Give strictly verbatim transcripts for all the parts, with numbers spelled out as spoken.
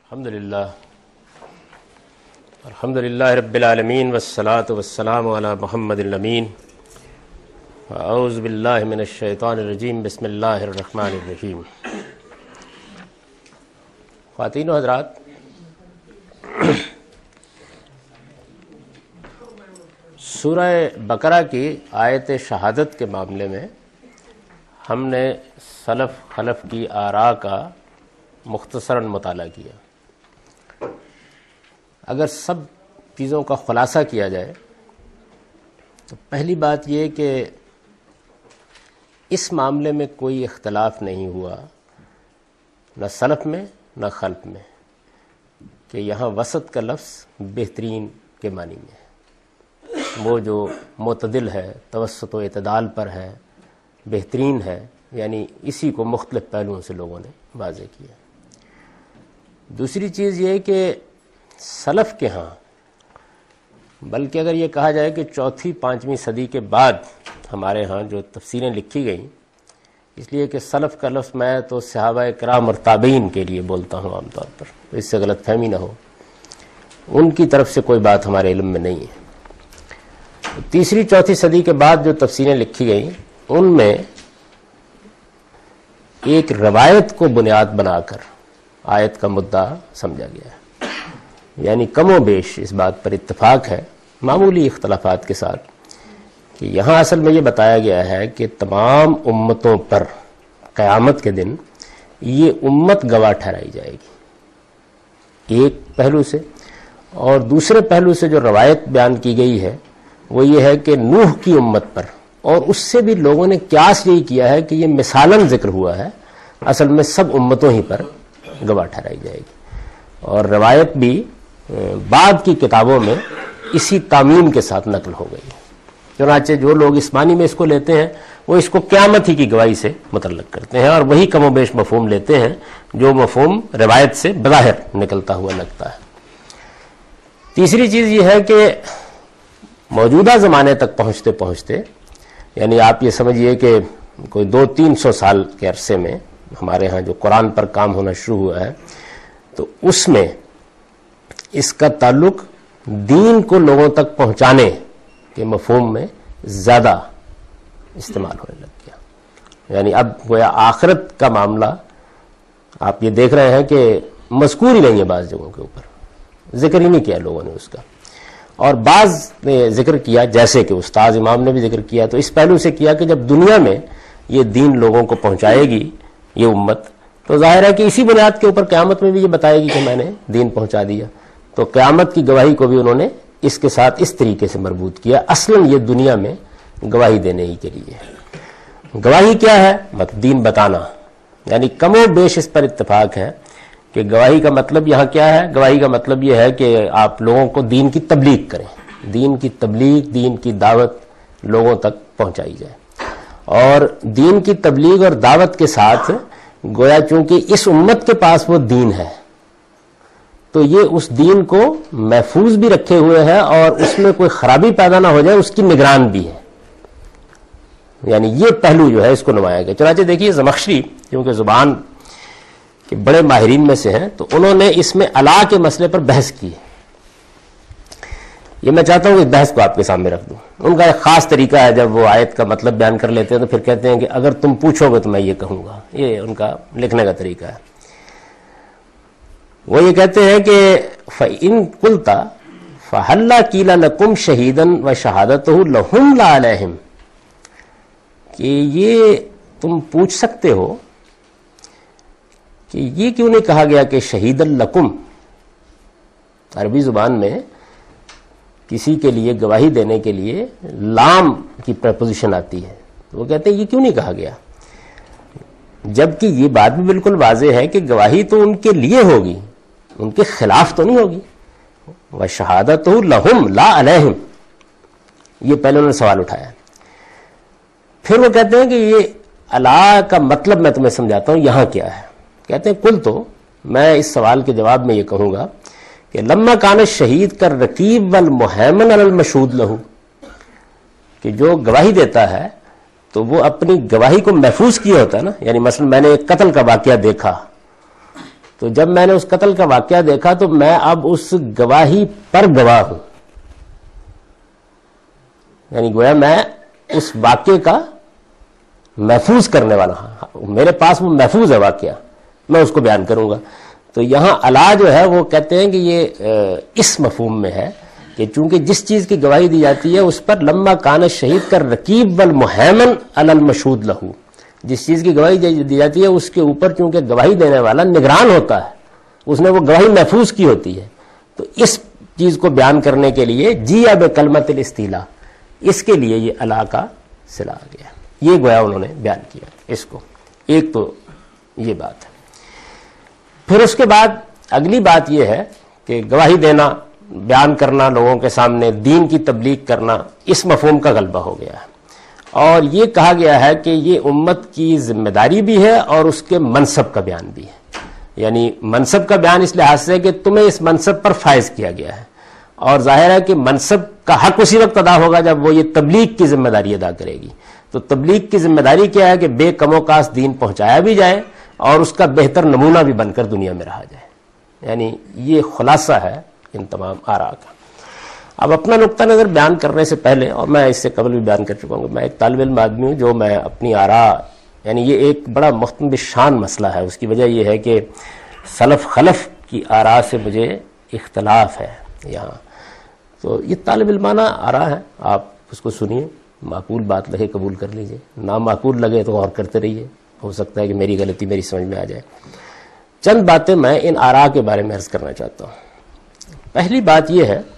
الحمد للہ الحمد للہ رب العالمین والصلاة والسلام علی محمد الامین اعوذ باللہ من الشیطان الرجیم بسم اللہ الرحمن الرحیم. خواتین و حضرات، سورہ بقرہ کی آیت شہادت کے معاملے میں ہم نے سلف خلف کی آراء کا مختصراً مطالعہ کیا. اگر سب چیزوں کا خلاصہ کیا جائے تو پہلی بات یہ کہ اس معاملے میں کوئی اختلاف نہیں ہوا، نہ سلف میں نہ خلف میں، کہ یہاں وسط کا لفظ بہترین کے معنی میں ہے. وہ جو معتدل ہے، توسط و اعتدال پر ہے، بہترین ہے، یعنی اسی کو مختلف پہلوؤں سے لوگوں نے واضح کیا. دوسری چیز یہ کہ سلف کے ہاں، بلکہ اگر یہ کہا جائے کہ چوتھی پانچویں صدی کے بعد ہمارے ہاں جو تفسیریں لکھی گئیں، اس لیے کہ سلف کا لفظ میں تو صحابہ کرام اور تابعین کے لیے بولتا ہوں عام طور پر، تو اس سے غلط فہمی نہ ہو، ان کی طرف سے کوئی بات ہمارے علم میں نہیں ہے. تیسری چوتھی صدی کے بعد جو تفسیریں لکھی گئیں ان میں ایک روایت کو بنیاد بنا کر آیت کا مدعا سمجھا گیا ہے. یعنی کم و بیش اس بات پر اتفاق ہے، معمولی اختلافات کے ساتھ، کہ یہاں اصل میں یہ بتایا گیا ہے کہ تمام امتوں پر قیامت کے دن یہ امت گواہ ٹھہرائی جائے گی، ایک پہلو سے. اور دوسرے پہلو سے جو روایت بیان کی گئی ہے وہ یہ ہے کہ نوح کی امت پر، اور اس سے بھی لوگوں نے قیاس یہی کیا ہے کہ یہ مثالاً ذکر ہوا ہے، اصل میں سب امتوں ہی پر گواہ ٹھہرائی جائے گی. اور روایت بھی بعد کی کتابوں میں اسی تعمیم کے ساتھ نقل ہو گئی. چنانچہ جو لوگ اس معنی میں اس کو لیتے ہیں وہ اس کو قیامت ہی کی گواہی سے متعلق کرتے ہیں، اور وہی کم و بیش مفہوم لیتے ہیں جو مفہوم روایت سے بظاہر نکلتا ہوا لگتا ہے. تیسری چیز یہ ہے کہ موجودہ زمانے تک پہنچتے پہنچتے، یعنی آپ یہ سمجھیے کہ کوئی دو تین سو سال کے عرصے میں ہمارے ہاں جو قرآن پر کام ہونا شروع ہوا ہے، تو اس میں اس کا تعلق دین کو لوگوں تک پہنچانے کے مفہوم میں زیادہ استعمال ہونے لگ گیا. یعنی اب گویا آخرت کا معاملہ آپ یہ دیکھ رہے ہیں کہ مذکور ہی نہیں ہے، بعض جگہوں کے اوپر ذکر ہی نہیں کیا لوگوں نے اس کا، اور بعض نے ذکر کیا، جیسے کہ استاد امام نے بھی ذکر کیا، تو اس پہلو سے کیا کہ جب دنیا میں یہ دین لوگوں کو پہنچائے گی یہ امت، تو ظاہر ہے کہ اسی بنیاد کے اوپر قیامت میں بھی یہ بتائے گی کہ میں نے دین پہنچا دیا. تو قیامت کی گواہی کو بھی انہوں نے اس کے ساتھ اس طریقے سے مربوط کیا، اصلاً یہ دنیا میں گواہی دینے ہی کے لیے. گواہی کیا ہے؟ مطلب دین بتانا. یعنی کم و بیش اس پر اتفاق ہے کہ گواہی کا مطلب یہاں کیا ہے. گواہی کا مطلب یہ ہے کہ آپ لوگوں کو دین کی تبلیغ کریں، دین کی تبلیغ، دین کی دعوت لوگوں تک پہنچائی جائے. اور دین کی تبلیغ اور دعوت کے ساتھ گویا چونکہ اس امت کے پاس وہ دین ہے، تو یہ اس دین کو محفوظ بھی رکھے ہوئے ہے اور اس میں کوئی خرابی پیدا نہ ہو جائے اس کی نگران بھی ہے. یعنی یہ پہلو جو ہے اس کو نمایا گیا. چنانچہ دیکھیے زمخشری کیونکہ زبان کے بڑے ماہرین میں سے ہیں، تو انہوں نے اس میں الا کے مسئلے پر بحث کی ہے. یہ میں چاہتا ہوں کہ بحث کو آپ کے سامنے رکھ دوں. ان کا ایک خاص طریقہ ہے، جب وہ آیت کا مطلب بیان کر لیتے ہیں تو پھر کہتے ہیں کہ اگر تم پوچھو گے تو میں یہ کہوں گا. یہ ان کا لکھنے کا طریقہ ہے. وہ یہ کہتے ہیں کہ فَإِن قُلْتَ فَهَلَّا قِيلَ لَكُمْ شَهِيدًا وَشَهَادَتُهُ لَهُمْ لَا عَلَيْهِمْ، کہ یہ تم پوچھ سکتے ہو کہ یہ کیوں نہیں کہا گیا کہ شہیدًا لکم. عربی زبان میں کسی کے لیے گواہی دینے کے لیے لام کی پریپوزیشن آتی ہے، تو وہ کہتے ہیں یہ کیوں نہیں کہا گیا، جبکہ یہ بات بھی بالکل واضح ہے کہ گواہی تو ان کے لیے ہوگی، ان کے خلاف تو نہیں ہوگی. وَشَهَادَتُهُ لَهُمْ لَا عَلَيْهِمْ، یہ پہلے انہوں نے سوال اٹھایا. پھر وہ کہتے ہیں کہ یہ الا کا مطلب میں تمہیں سمجھاتا ہوں یہاں کیا ہے. کہتے ہیں کل تو میں اس سوال کے جواب میں یہ کہوں گا کہ لما کان الشہید کر رقیب والمہیمن علی المشہود لہو، کہ جو گواہی دیتا ہے تو وہ اپنی گواہی کو محفوظ کیا ہوتا ہے نا. یعنی مثلا میں نے ایک قتل کا واقعہ دیکھا تو جب میں نے اس قتل کا واقعہ دیکھا تو میں اب اس گواہی پر گواہ ہوں، یعنی گویا میں اس واقعے کا محفوظ کرنے والا ہوں، میرے پاس وہ محفوظ ہے واقعہ، میں اس کو بیان کروں گا۔ تو یہاں الا جو ہے وہ کہتے ہیں کہ یہ اس مفہوم میں ہے کہ چونکہ جس چیز کی گواہی دی جاتی ہے اس پر لما کان شہید کر رقیب والمہیمن علی المشہود لہو، جس چیز کی گواہی دی جاتی ہے اس کے اوپر چونکہ گواہی دینے والا نگران ہوتا ہے، اس نے وہ گواہی محفوظ کی ہوتی ہے، تو اس چیز کو بیان کرنے کے لیے جی اب کلمت الاستیلاء، اس کے لیے یہ الا کا صلہ آ گیا، یہ گویا انہوں نے بیان کیا اس کو۔ ایک تو یہ بات ہے۔ پھر اس کے بعد اگلی بات یہ ہے کہ گواہی دینا، بیان کرنا لوگوں کے سامنے، دین کی تبلیغ کرنا، اس مفہوم کا غلبہ ہو گیا ہے، اور یہ کہا گیا ہے کہ یہ امت کی ذمہ داری بھی ہے اور اس کے منصب کا بیان بھی ہے، یعنی منصب کا بیان اس لحاظ سے کہ تمہیں اس منصب پر فائز کیا گیا ہے، اور ظاہر ہے کہ منصب کا حق اسی وقت ادا ہوگا جب وہ یہ تبلیغ کی ذمہ داری ادا کرے گی۔ تو تبلیغ کی ذمہ داری کیا ہے کہ بے کم و کاس دین پہنچایا بھی جائے اور اس کا بہتر نمونہ بھی بن کر دنیا میں رہا جائے، یعنی یہ خلاصہ ہے ان تمام آراء کا۔ اب اپنا نقطہ نظر بیان کرنے سے پہلے، اور میں اس سے قبل بھی بیان کر چکا ہوں کہ میں ایک طالب علم آدمی ہوں جو میں اپنی آراء، یعنی یہ ایک بڑا مختلف شان مسئلہ ہے، اس کی وجہ یہ ہے کہ سلف خلف کی آراء سے مجھے اختلاف ہے یہاں، تو یہ طالب علمانہ آراء ہے، آپ اس کو سنیے، معقول بات لگے قبول کر لیجئے، نامعقول لگے تو غور کرتے رہیے، ہو سکتا ہے کہ میری غلطی میری سمجھ میں آ جائے۔ چند باتیں میں ان آراء کے بارے میں عرض کرنا چاہتا ہوں۔ پہلی بات یہ ہے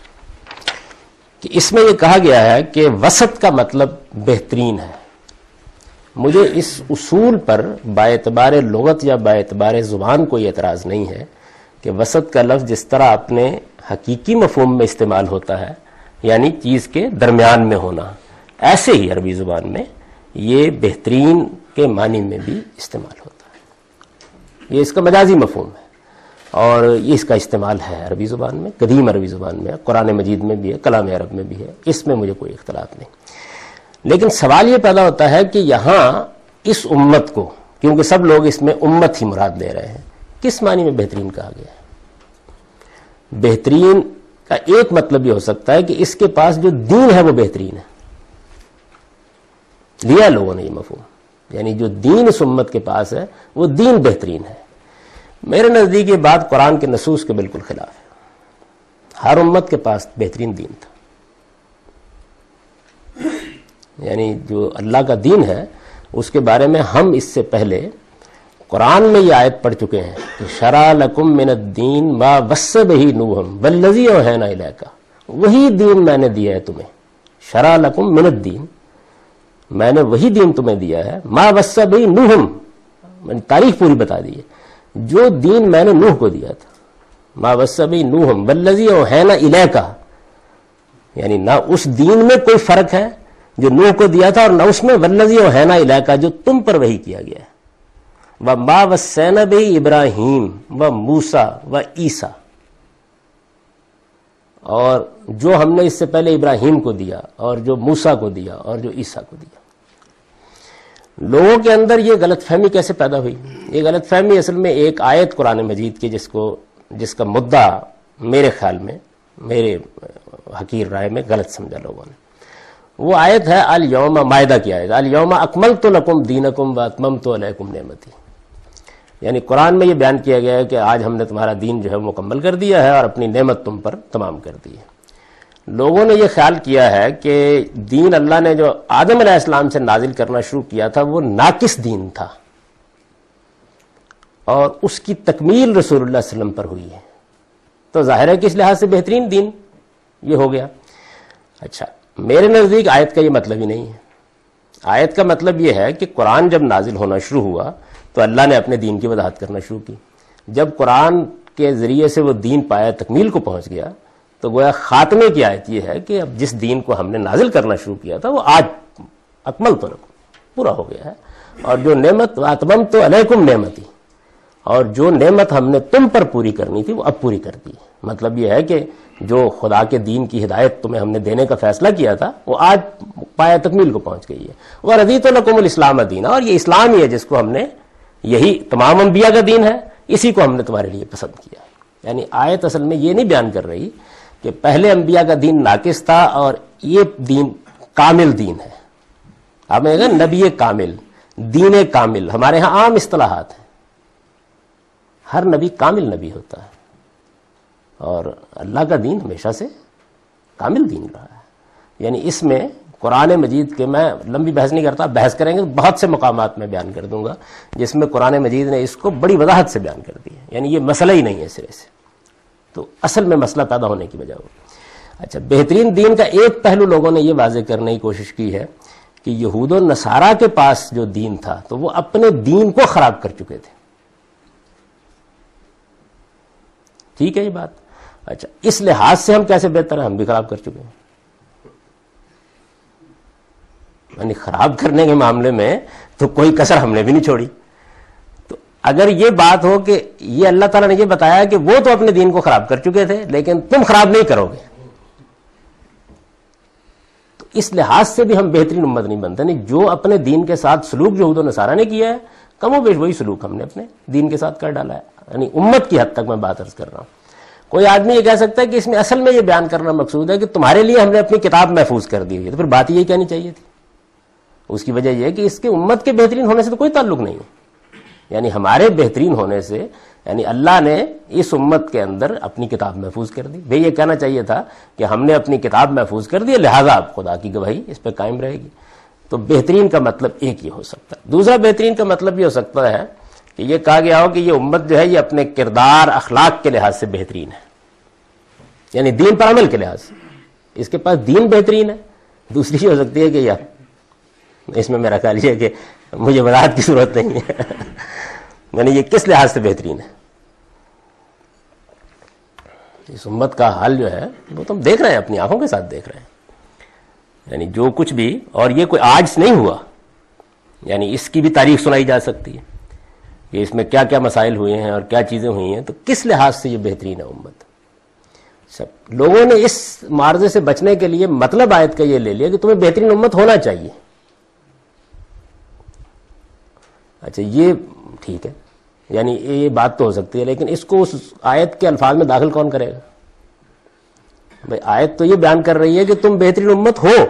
کہ اس میں یہ کہا گیا ہے کہ وسط کا مطلب بہترین ہے۔ مجھے اس اصول پر باعتبار لغت یا باعتبار زبان کوئی اعتراض نہیں ہے کہ وسط کا لفظ جس طرح اپنے حقیقی مفہوم میں استعمال ہوتا ہے، یعنی چیز کے درمیان میں ہونا، ایسے ہی عربی زبان میں یہ بہترین کے معنی میں بھی استعمال ہوتا ہے۔ یہ اس کا مجازی مفہوم ہے اور یہ اس کا استعمال ہے عربی زبان میں، قدیم عربی زبان میں، قرآن مجید میں بھی ہے، کلام عرب میں بھی ہے، اس میں مجھے کوئی اختلاف نہیں۔ لیکن سوال یہ پیدا ہوتا ہے کہ یہاں اس امت کو، کیونکہ سب لوگ اس میں امت ہی مراد لے رہے ہیں، کس معنی میں بہترین کہا گیا ہے؟ بہترین کا ایک مطلب یہ ہو سکتا ہے کہ اس کے پاس جو دین ہے وہ بہترین ہے، لیا لوگوں نے یہ مفہوم، یعنی جو دین اس امت کے پاس ہے وہ دین بہترین ہے۔ میرے نزدیک یہ بات قرآن کے نصوص کے بالکل خلاف ہے۔ ہر امت کے پاس بہترین دین تھا، یعنی جو اللہ کا دین ہے اس کے بارے میں ہم اس سے پہلے قرآن میں یہ آیت پڑھ چکے ہیں کہ شرع لکم من الدین ما وصى بہ نوح والذی اوحینا الیک، وہی دین میں نے دیا ہے تمہیں، شرع لکم من الدین، میں نے وہی دین تمہیں دیا ہے، ما وصى بہ نوح، میں نے تاریخ پوری بتا دی ہے، جو دین میں نے نوح کو دیا تھا، ما وصى بہ نوح والذی اوحینا الیک، یعنی نہ اس دین میں کوئی فرق ہے جو نوح کو دیا تھا اور نہ اس میں والذی اوحینا الیک جو تم پر وحی کیا گیا ہے، وما وصینا بہ ابراہیم و موسیٰ و عیسیٰ، اور جو ہم نے اس سے پہلے ابراہیم کو دیا اور جو موسیٰ کو دیا اور جو عیسیٰ کو دیا۔ لوگوں کے اندر یہ غلط فہمی کیسے پیدا ہوئی؟ یہ غلط فہمی اصل میں ایک آیت قرآن مجید کی جس کو جس کا مدعا میرے خیال میں، میرے حقیر رائے میں غلط سمجھا لوگوں نے۔ وہ آیت ہے الیوم، مائدہ کی آیت، الیوم اکملت لکم دینکم واتممت علیکم نعمتی، یعنی قرآن میں یہ بیان کیا گیا ہے کہ آج ہم نے تمہارا دین جو ہے مکمل کر دیا ہے اور اپنی نعمت تم پر تمام کر دی ہے۔ لوگوں نے یہ خیال کیا ہے کہ دین اللہ نے جو آدم علیہ السلام سے نازل کرنا شروع کیا تھا وہ ناقص دین تھا اور اس کی تکمیل رسول اللہ صلی اللہ علیہ وسلم پر ہوئی ہے، تو ظاہر ہے کہ اس لحاظ سے بہترین دین یہ ہو گیا۔ اچھا، میرے نزدیک آیت کا یہ مطلب ہی نہیں ہے۔ آیت کا مطلب یہ ہے کہ قرآن جب نازل ہونا شروع ہوا تو اللہ نے اپنے دین کی وضاحت کرنا شروع کی، جب قرآن کے ذریعے سے وہ دین پایا، تکمیل کو پہنچ گیا، تو گویا خاتمے کی آیت یہ ہے کہ اب جس دین کو ہم نے نازل کرنا شروع کیا تھا وہ آج اکمل تو پورا ہو گیا ہے، اور جو نعمت اتممت علیکم نعمتی، اور جو نعمت ہم نے تم پر پوری کرنی تھی وہ اب پوری کر دی۔ مطلب یہ ہے کہ جو خدا کے دین کی ہدایت تمہیں ہم نے دینے کا فیصلہ کیا تھا وہ آج پایا تکمیل کو پہنچ گئی ہے۔ وَرَضِيتُ لَكُمُ الْإِسْلَامَ دِينًا، اور یہ اسلام ہی ہے جس کو ہم نے، یہی تمام انبیاء کا دین ہے، اسی کو ہم نے تمہارے لیے پسند کیا ہے. یعنی آیت اصل میں یہ نہیں بیان کر رہی کہ پہلے انبیاء کا دین ناقص تھا اور یہ دین کامل دین ہے. آپ نے کہا نبی کامل، دین کامل، ہمارے ہاں عام اصطلاحات ہیں. ہر نبی کامل نبی ہوتا ہے اور اللہ کا دین ہمیشہ سے کامل دین رہا ہے. یعنی اس میں قرآن مجید کے، میں لمبی بحث نہیں کرتا، بحث کریں گے بہت سے مقامات میں بیان کر دوں گا جس میں قرآن مجید نے اس کو بڑی وضاحت سے بیان کر دیا. یعنی یہ مسئلہ ہی نہیں ہے سرے سے، تو اصل میں مسئلہ پیدا ہونے کی وجہ ہو. اچھا، بہترین دین کا ایک پہلو لوگوں نے یہ واضح کرنے کی کوشش کی ہے کہ یہود و نصارہ کے پاس جو دین تھا تو وہ اپنے دین کو خراب کر چکے تھے. ٹھیک ہے یہ بات. اچھا، اس لحاظ سے ہم کیسے بہتر ہیں؟ ہم بھی خراب کر چکے ہیں. یعنی خراب کرنے کے معاملے میں تو کوئی کسر ہم نے بھی نہیں چھوڑی. تو اگر یہ بات ہو کہ یہ اللہ تعالیٰ نے یہ بتایا کہ وہ تو اپنے دین کو خراب کر چکے تھے لیکن تم خراب نہیں کرو گے، تو اس لحاظ سے بھی ہم بہترین امت نہیں بنتے. نہیں، جو اپنے دین کے ساتھ سلوک یہود و نصارہ نے کیا ہے کم و بیش وہی سلوک ہم نے اپنے دین کے ساتھ کر ڈالا ہے. یعنی امت کی حد تک میں بات عرض کر رہا ہوں. کوئی آدمی یہ کہہ سکتا ہے کہ اس میں اصل میں یہ بیان کرنا مقصود ہے کہ تمہارے لیے ہم نے اپنی کتاب محفوظ کر دی ہے، تو پھر بات یہی کہنی چاہیے تھی. اس کی وجہ یہ ہے کہ اس کے امت کے بہترین ہونے سے تو کوئی تعلق نہیں ہے. یعنی ہمارے بہترین ہونے سے، یعنی اللہ نے اس امت کے اندر اپنی کتاب محفوظ کر دی. بھئی یہ کہنا چاہیے تھا کہ ہم نے اپنی کتاب محفوظ کر دی لہذا اب خدا کی گواہی اس پہ قائم رہے گی. تو بہترین کا مطلب ایک یہ ہو سکتا ہے. دوسرا بہترین کا مطلب یہ ہو سکتا ہے کہ یہ کہا گیا ہو کہ یہ امت جو ہے یہ اپنے کردار اخلاق کے لحاظ سے بہترین ہے، یعنی دین پر عمل کے لحاظ سے اس کے پاس دین بہترین ہے. دوسری یہ ہو سکتی ہے کہ یار اس میں میرا خیال یہ ہے کہ مجھے وضاحت کی ضرورت نہیں ہے یعنی یہ کس لحاظ سے بہترین ہے. اس امت کا حال جو ہے وہ تو ہم دیکھ رہے ہیں، اپنی آنکھوں کے ساتھ دیکھ رہے ہیں. یعنی جو کچھ بھی، اور یہ کوئی آج نہیں ہوا، یعنی اس کی بھی تاریخ سنائی جا سکتی ہے کہ اس میں کیا کیا مسائل ہوئے ہیں اور کیا چیزیں ہوئی ہیں. تو کس لحاظ سے یہ بہترین ہے امت؟ سب لوگوں نے اس معارضے سے بچنے کے لیے مطلب آیت کا یہ لے لیا کہ تمہیں بہترین امت ہونا چاہیے. اچھا یہ ٹھیک ہے، یعنی یہ بات تو ہو سکتی ہے، لیکن اس کو اس آیت کے الفاظ میں داخل کون کرے گا؟ بھائی آیت تو یہ بیان کر رہی ہے کہ تم بہترین امت ہو،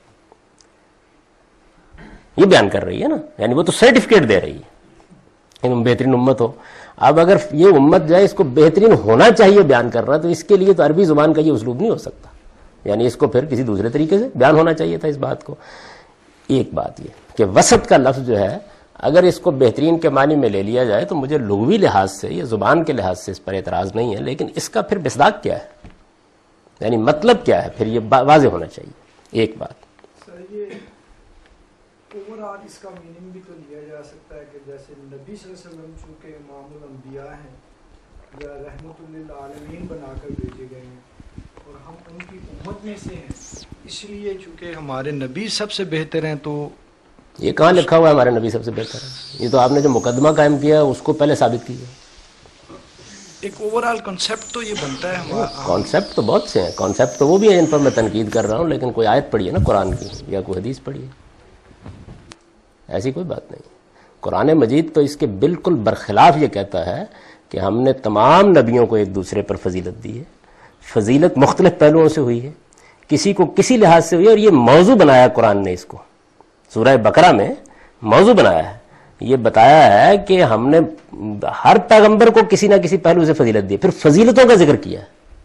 یہ بیان کر رہی ہے نا. یعنی وہ تو سرٹیفکیٹ دے رہی ہے کہ تم بہترین امت ہو. اب اگر یہ امت جو ہے اس کو بہترین ہونا چاہیے بیان کر رہا تو اس کے لیے تو عربی زبان کا یہ اسلوب نہیں ہو سکتا. یعنی اس کو پھر کسی دوسرے طریقے سے بیان ہونا چاہیے تھا اس بات کو. ایک بات یہ کہ وسط کا لفظ جو ہے اگر اس کو بہترین کے معنی میں لے لیا جائے تو مجھے لغوی لحاظ سے یا زبان کے لحاظ سے اس پر اعتراض نہیں ہے، لیکن اس کا پھر مصداق کیا ہے؟ یعنی مطلب کیا ہے؟ پھر یہ واضح ہونا چاہیے. ایک بات سر، یہ اوور آل اس کا میننگ بھی تو لیا جا سکتا ہے کہ جیسے نبی صلی اللہ علیہ وسلم چونکہ امام الانبیاء ہیں یا رحمت للعالمین بنا کر بھیجے گئے ہیں اور ہم ان کی امت میں سے ہیں، اس لیے چونکہ ہمارے نبی سب سے بہتر ہیں. تو یہ کہاں لکھا ہوا ہے ہمارے نبی سب سے بہتر ہے؟ یہ تو آپ نے جو مقدمہ قائم کیا اس کو پہلے ثابت کیجیے. ایک اوور آل کانسیپٹ تو یہ بنتا ہے ہمارا. کانسیپٹ تو بہت سے ہیں، کانسیپٹ تو وہ بھی ہیں، ان پر میں تنقید کر رہا ہوں، لیکن کوئی آیت پڑھی ہے نا قرآن کی یا کوئی حدیث پڑھی ہے، ایسی کوئی بات نہیں. قرآن مجید تو اس کے بالکل برخلاف یہ کہتا ہے کہ ہم نے تمام نبیوں کو ایک دوسرے پر فضیلت دی ہے. فضیلت مختلف پہلوؤں سے ہوئی ہے، کسی کو کسی لحاظ سے ہوئی ہے، اور یہ موضوع بنایا قرآن نے، اس کو سورہ بقرہ میں موضوع بنایا ہے. یہ بتایا ہے کہ ہم نے ہر پیغمبر کو کسی نہ کسی پہلو سے فضیلت دی. پھر فضیلتوں کا ذکر کیا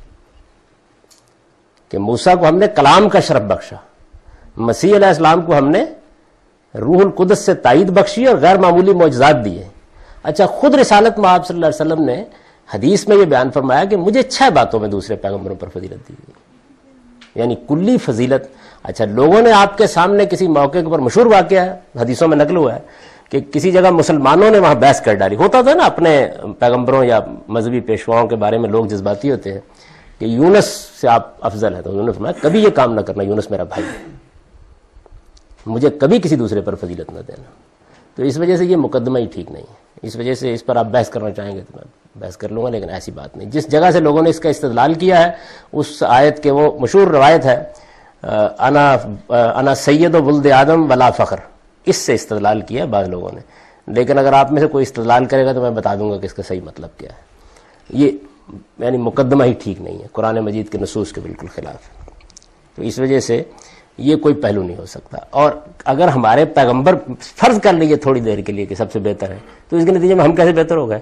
کہ موسیٰ کو ہم نے کلام کا شرف بخشا، مسیح علیہ السلام کو ہم نے روح القدس سے تائید بخشی اور غیر معمولی معجزات دیے. اچھا، خود رسالت میں آپ صلی اللہ علیہ وسلم نے حدیث میں یہ بیان فرمایا کہ مجھے چھ باتوں میں دوسرے پیغمبروں پر فضیلت دی گئی، یعنی کلی فضیلت. اچھا، لوگوں نے آپ کے سامنے کسی موقع پر مشہور واقعہ ہے، حدیثوں میں نقل ہوا ہے کہ کسی جگہ مسلمانوں نے وہاں بحث کر ڈالی. ہوتا تھا نا اپنے پیغمبروں یا مذہبی پیشواؤں کے بارے میں لوگ جذباتی ہوتے ہیں کہ یونس سے آپ افضل ہیں، تو انہوں نے فرمایا کبھی یہ کام نہ کرنا، یونس میرا بھائی ہے، مجھے کبھی کسی دوسرے پر فضیلت نہ دینا. تو اس وجہ سے یہ مقدمہ ہی ٹھیک نہیں ہے. اس وجہ سے اس پر آپ بحث کرنا چاہیں گے تو میں بحث کر لوں گا، لیکن ایسی بات نہیں. جس جگہ سے لوگوں نے اس کا استدلال کیا ہے اس آیت کے، وہ مشہور روایت ہے انا انا سید ولد آدم ولا فخر، اس سے استدلال کیا بعض لوگوں نے. لیکن اگر آپ میں سے کوئی استدلال کرے گا تو میں بتا دوں گا کہ اس کا صحیح مطلب کیا ہے. یہ یعنی مقدمہ ہی ٹھیک نہیں ہے، قرآن مجید کے نصوص کے بالکل خلاف ہے. تو اس وجہ سے یہ کوئی پہلو نہیں ہو سکتا. اور اگر ہمارے پیغمبر فرض کر لیجیے تھوڑی دیر کے لیے کہ سب سے بہتر ہے، تو اس کے نتیجے میں ہم کیسے بہتر ہو گئے؟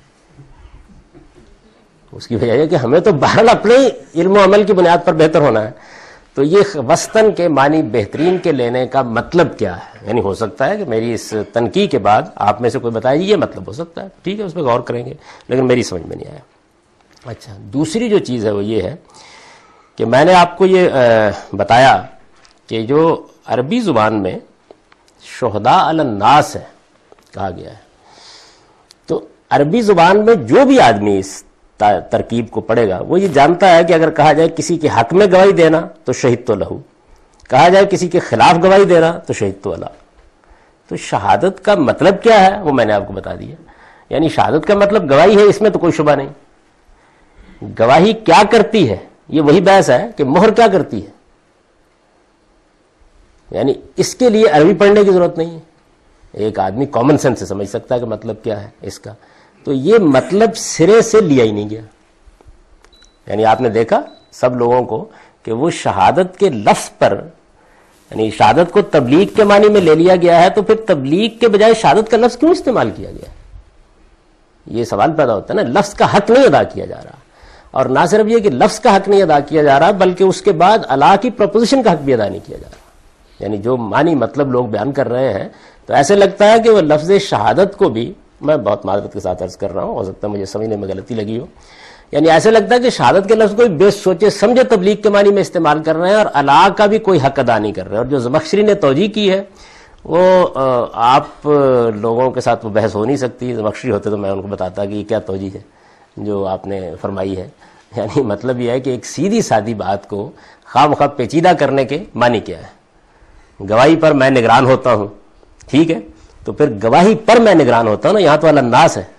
اس کی وجہ یہ کہ ہمیں تو بہرحال اپنے علم و عمل کی بنیاد پر بہتر ہونا ہے. تو یہ وسطن کے معنی بہترین کے لینے کا مطلب کیا ہے؟ یعنی ہو سکتا ہے کہ میری اس تنقید کے بعد آپ میں سے کوئی بتائے یہ مطلب ہو سکتا ہے، ٹھیک ہے، اس پہ غور کریں گے، لیکن میری سمجھ میں نہیں آیا. اچھا، دوسری جو چیز ہے وہ یہ ہے کہ میں نے آپ کو یہ بتایا کہ جو عربی زبان میں شہداء علی الناس ہے کہا گیا ہے، تو عربی زبان میں جو بھی آدمی اس ترکیب کو پڑھے گا وہ یہ جانتا ہے کہ اگر کہا جائے کسی کے حق میں گواہی دینا تو شہید تو لہو، کہا جائے کسی کے خلاف گواہی دینا تو شہید تو اللہ. تو شہادت کا مطلب کیا ہے وہ میں نے آپ کو بتا دیا. یعنی شہادت کا مطلب گواہی ہے، اس میں تو کوئی شبہ نہیں. گواہی کیا کرتی ہے یہ وہی بحث ہے کہ مہر کیا کرتی ہے. یعنی اس کے لیے عربی پڑھنے کی ضرورت نہیں ہے، ایک آدمی کامن سینس سے سمجھ سکتا ہے کہ مطلب کیا ہے اس کا. تو یہ مطلب سرے سے لیا ہی نہیں گیا. یعنی آپ نے دیکھا سب لوگوں کو کہ وہ شہادت کے لفظ پر، یعنی شہادت کو تبلیغ کے معنی میں لے لیا گیا ہے، تو پھر تبلیغ کے بجائے شہادت کا لفظ کیوں استعمال کیا گیا؟ یہ سوال پیدا ہوتا ہے نا. لفظ کا حق نہیں ادا کیا جا رہا، اور نہ صرف یہ کہ لفظ کا حق نہیں ادا کیا جا رہا بلکہ اس کے بعد اللہ کی پروپوزیشن کا حق بھی ادا نہیں کیا جا رہا. یعنی جو معنی مطلب لوگ بیان کر رہے ہیں تو ایسے لگتا ہے کہ وہ لفظ شہادت کو بھی، میں بہت معذرت کے ساتھ عرض کر رہا ہوں، ہو سکتا ہے مجھے سمجھنے میں غلطی لگی ہو، یعنی ایسے لگتا ہے کہ شہادت کے لفظ کو بے سوچے سمجھے تبلیغ کے معنی میں استعمال کر رہے ہیں اور اللہ کا بھی کوئی حق ادا نہیں کر رہے. اور جو زمخشری نے توجیہ کی ہے وہ آپ لوگوں کے ساتھ وہ بحث ہو نہیں سکتی. زمخشری ہوتے تو میں ان کو بتاتا کہ یہ کیا توجیہ ہے جو آپ نے فرمائی ہے. یعنی مطلب یہ ہے کہ ایک سیدھی سادی بات کو خواہ مخواہ پیچیدہ کرنے کے معنی کیا ہے. گواہی پر میں نگران ہوتا ہوں، ٹھیک ہے، تو پھر گواہی پر میں نگران ہوتا ہوں نا، یہاں تو الناس ہے.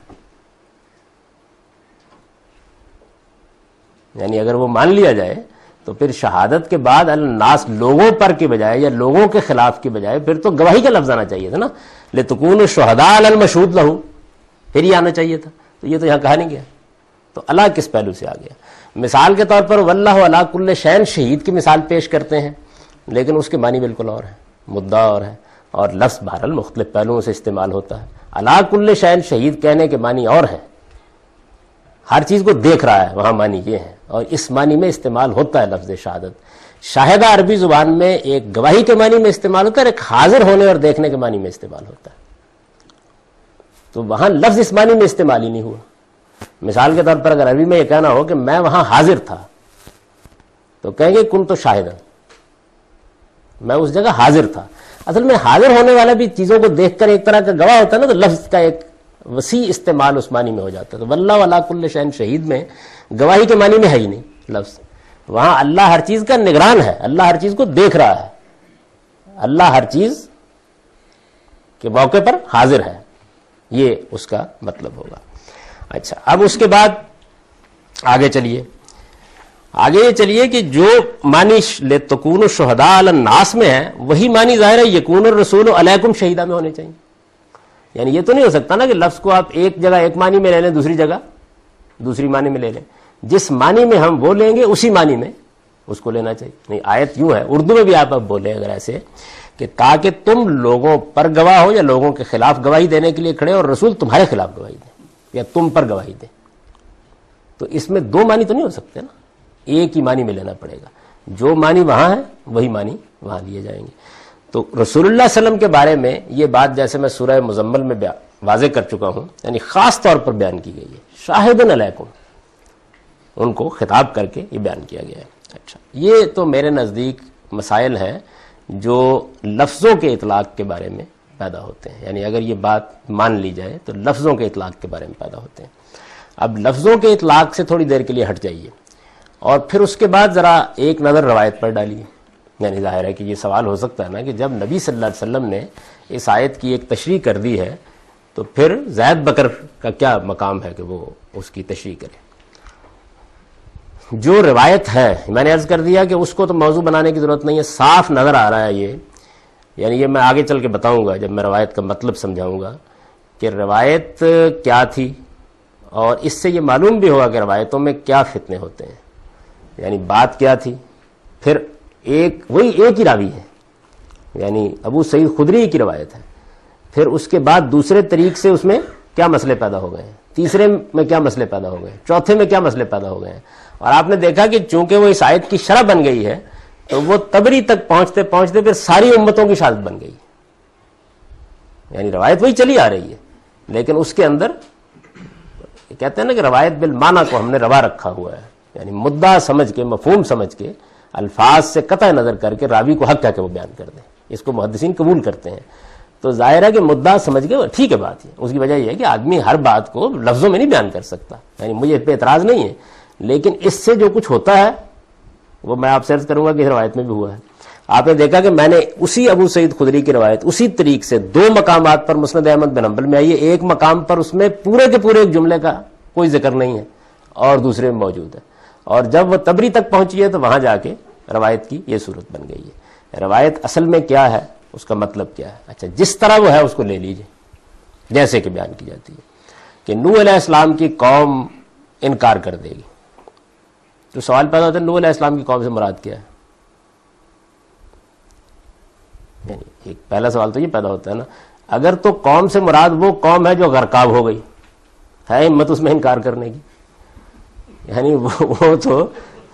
یعنی اگر وہ مان لیا جائے تو پھر شہادت کے بعد الناس لوگوں پر کے بجائے یا لوگوں کے خلاف کے بجائے پھر تو گواہی کا لفظ آنا چاہیے تھا نا. لتکونوا شہداء علی المشہود لہ، پھر یہ آنا چاہیے تھا. تو یہ تو یہاں کہا نہیں گیا. تو اللہ کس پہلو سے آ گیا؟ مثال کے طور پر واللہ علی کل شیء شہید کی مثال پیش کرتے ہیں، لیکن اس کے معنی بالکل اور ہے، مدعا اور ہے، اور لفظ بہرحال مختلف پہلوؤں سے استعمال ہوتا ہے. علی کل شیء شہید کہنے کے معنی اور ہے، ہر چیز کو دیکھ رہا ہے، وہاں معنی یہ ہے، اور اس معنی میں استعمال ہوتا ہے لفظ شہادت. شاہدہ عربی زبان میں ایک گواہی کے معنی میں استعمال ہوتا ہے، ایک حاضر ہونے اور دیکھنے کے معنی میں استعمال ہوتا ہے. تو وہاں لفظ اس معنی میں استعمال ہی نہیں ہوا. مثال کے طور پر اگر عربی میں یہ کہنا ہو کہ میں وہاں حاضر تھا تو کہیں گے کن تو شاہد، میں اس جگہ حاضر تھا. اصل میں حاضر ہونے والا بھی چیزوں کو دیکھ کر ایک طرح کا گواہ ہوتا ہے نا، تو لفظ کا ایک وسیع استعمال اس معنی میں ہو جاتا ہے. تو واللہ علی کل شیء شہید میں گواہی کے معنی میں ہے ہی نہیں لفظ. وہاں اللہ ہر چیز کا نگران ہے، اللہ ہر چیز کو دیکھ رہا ہے، اللہ ہر چیز کے موقع پر حاضر ہے، یہ اس کا مطلب ہوگا. اچھا، اب اس کے بعد آگے چلیے آگے یہ چلیے کہ جو معنی لتکونوا شہداء علی الناس میں ہے وہی معنی ظاہر ہے یکون الرسول علیکم شہیدا میں ہونے چاہیے. یعنی یہ تو نہیں ہو سکتا نا کہ لفظ کو آپ ایک جگہ ایک معنی میں لے لیں، دوسری جگہ دوسری معنی میں لے لیں. جس معنی میں ہم وہ لیں گے اسی معنی میں اس کو لینا چاہیے. نہیں، آیت یوں ہے، اردو میں بھی آپ اب بولیں اگر ایسے کہ تاکہ تم لوگوں پر گواہ ہو یا لوگوں کے خلاف گواہی دینے کے لیے کھڑے اور رسول تمہارے خلاف گواہی دے یا تم پر گواہی دے. تو اس میں دو معنی تو نہیں ہو سکتے نا، ایک ہی معنی میں لینا پڑے گا. جو معنی وہاں ہے وہی معنی وہاں لیے جائیں گے. تو رسول اللہ صلی اللہ علیہ وسلم کے بارے میں یہ بات جیسے میں سورہ مزمل میں واضح کر چکا ہوں، یعنی خاص طور پر بیان کی گئی ہے، شاہد علیکم، ان کو خطاب کر کے یہ بیان کیا گیا ہے. اچھا، یہ تو میرے نزدیک مسائل ہیں جو لفظوں کے اطلاق کے بارے میں پیدا ہوتے ہیں. یعنی اگر یہ بات مان لی جائے تو لفظوں کے اطلاق کے بارے میں پیدا ہوتے ہیں. اب لفظوں کے اطلاق سے تھوڑی دیر کے لیے ہٹ جائیے اور پھر اس کے بعد ذرا ایک نظر روایت پر ڈالیے. یعنی ظاہر ہے کہ یہ سوال ہو سکتا ہے نا کہ جب نبی صلی اللہ علیہ وسلم نے اس آیت کی ایک تشریح کر دی ہے تو پھر زید بکر کا کیا مقام ہے کہ وہ اس کی تشریح کرے. جو روایت ہے میں نے عرض کر دیا کہ اس کو تو موضوع بنانے کی ضرورت نہیں ہے، صاف نظر آ رہا ہے یہ. یعنی یہ میں آگے چل کے بتاؤں گا جب میں روایت کا مطلب سمجھاؤں گا کہ روایت کیا تھی، اور اس سے یہ معلوم بھی ہوگا کہ روایتوں میں کیا فتنے ہوتے ہیں. یعنی بات کیا تھی، پھر ایک وہی ایک ہی راوی ہے، یعنی ابو سعید خدری کی روایت ہے، پھر اس کے بعد دوسرے طریق سے اس میں کیا مسئلے پیدا ہو گئے ہیں، تیسرے میں کیا مسئلے پیدا ہو گئے ہیں، چوتھے میں کیا مسئلے پیدا ہو گئے ہیں. اور آپ نے دیکھا کہ چونکہ وہ اس آیت کی شرح بن گئی ہے تو وہ تبری تک پہنچتے پہنچتے پھر ساری امتوں کی شہادت بن گئی. یعنی روایت وہی چلی آ رہی ہے، لیکن اس کے اندر کہتے ہیں نا کہ روایت بالمعنی کو ہم نے روا رکھا ہوا ہے، یعنی مدعا سمجھ کے، مفہوم سمجھ کے، الفاظ سے قطع نظر کر کے راوی کو حق کہہ کے وہ بیان کر دیں. اس کو محدثین قبول کرتے ہیں. تو ظاہر ہے کہ مدعا سمجھ کے ٹھیک ہے بات ہے. اس کی وجہ یہ ہے کہ آدمی ہر بات کو لفظوں میں نہیں بیان کر سکتا، یعنی مجھے اس پہ اعتراض نہیں ہے، لیکن اس سے جو کچھ ہوتا ہے وہ میں آپ سے عرض کروں گا کہ اس روایت میں بھی ہوا ہے. آپ نے دیکھا کہ میں نے اسی ابو سعید خدری کی روایت اسی طریق سے دو مقامات پر مسند احمد بن حنبل میں آئی ہے. ایک مقام پر اس میں پورے کے پورے ایک جملے کا کوئی ذکر نہیں ہے اور دوسرے میں موجود ہے، اور جب وہ تبری تک پہنچی ہے تو وہاں جا کے روایت کی یہ صورت بن گئی ہے. روایت اصل میں کیا ہے، اس کا مطلب کیا ہے؟ اچھا، جس طرح وہ ہے اس کو لے لیجئے. جیسے کہ بیان کی جاتی ہے کہ نوح علیہ السلام کی قوم انکار کر دے گی، تو سوال پیدا ہوتا ہے نوح علیہ السلام کی قوم سے مراد کیا ہے؟ یعنی ایک پہلا سوال تو یہ پیدا ہوتا ہے نا، اگر تو قوم سے مراد وہ قوم ہے جو غرقاب ہو گئی، ہے ہمت اس میں انکار کرنے کی، یعنی وہ تو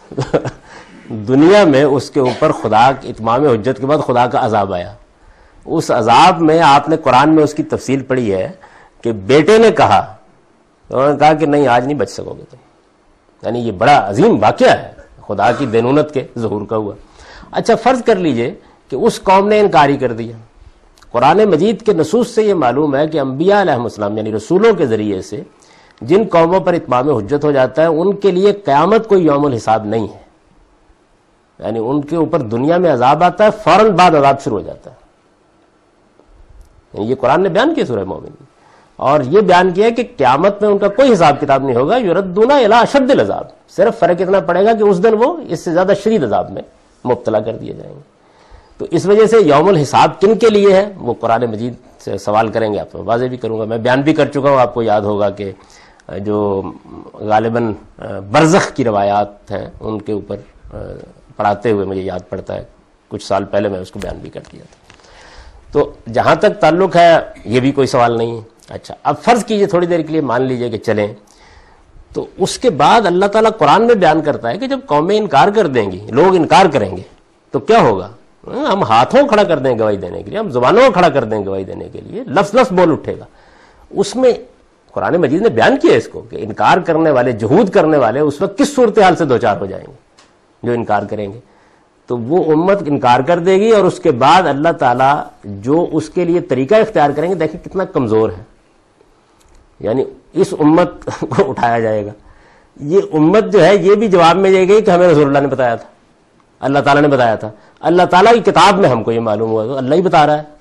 دنیا میں اس کے اوپر خدا اتمام حجت کے بعد خدا کا عذاب آیا. اس عذاب میں آپ نے قرآن میں اس کی تفصیل پڑھی ہے کہ بیٹے نے کہا، انہوں نے کہا کہ نہیں آج نہیں بچ سکو گے تم. یعنی یہ بڑا عظیم واقعہ ہے خدا کی دینونت کے ظہور کا ہوا. اچھا فرض کر لیجئے کہ اس قوم نے انکار ہی کر دیا. قرآن مجید کے نصوص سے یہ معلوم ہے کہ انبیاء علیہ السلام یعنی رسولوں کے ذریعے سے جن قوموں پر اتمام حجت ہو جاتا ہے ان کے لیے قیامت کوئی یوم الحساب نہیں ہے. یعنی ان کے اوپر دنیا میں عذاب آتا ہے، فوراً بعد عذاب شروع ہو جاتا ہے. یعنی یہ قرآن نے بیان کیا سورہ مومن، اور یہ بیان کیا کہ قیامت میں ان کا کوئی حساب کتاب نہیں ہوگا. یردون الی اشد العذاب، صرف فرق اتنا پڑے گا کہ اس دن وہ اس سے زیادہ شدید عذاب میں مبتلا کر دیے جائیں گے. تو اس وجہ سے یوم الحساب کن کے لیے ہے وہ قرآن مجید سے سوال کریں گے، آپ کو واضح بھی کروں گا. میں بیان بھی کر چکا ہوں، آپ کو یاد ہوگا کہ جو غالباً برزخ کی روایات ہیں ان کے اوپر پڑھاتے ہوئے مجھے یاد پڑتا ہے کچھ سال پہلے میں اس کو بیان بھی کر دیا تھا. تو جہاں تک تعلق ہے یہ بھی کوئی سوال نہیں ہے. اچھا اب فرض کیجئے تھوڑی دیر کے لیے مان لیجئے کہ چلیں، تو اس کے بعد اللہ تعالیٰ قرآن میں بیان کرتا ہے کہ جب قومیں انکار کر دیں گی، لوگ انکار کریں گے تو کیا ہوگا؟ ہم ہاتھوں کھڑا کر دیں گواہی دینے کے لیے، ہم زبانوں کو کھڑا کر دیں گواہی دینے کے لیے، لفظ لفظ بول اٹھے گا. اس میں قرآن مجید نے بیان کیا اس کو کہ انکار کرنے والے، جہود کرنے والے اس وقت کس صورتحال سے دوچار ہو جائیں گے جو انکار کریں گے. تو وہ امت انکار کر دے گی اور اس کے بعد اللہ تعالیٰ جو اس کے لیے طریقہ اختیار کریں گے، دیکھیں کتنا کمزور ہے. یعنی اس امت کو اٹھایا جائے گا. یہ امت جو ہے یہ بھی جواب میں جائے گی کہ ہمیں رسول اللہ نے بتایا تھا، اللہ تعالیٰ نے بتایا تھا، اللہ تعالیٰ کی کتاب میں ہم کو یہ معلوم ہوا، تو اللہ ہی بتا رہا ہے.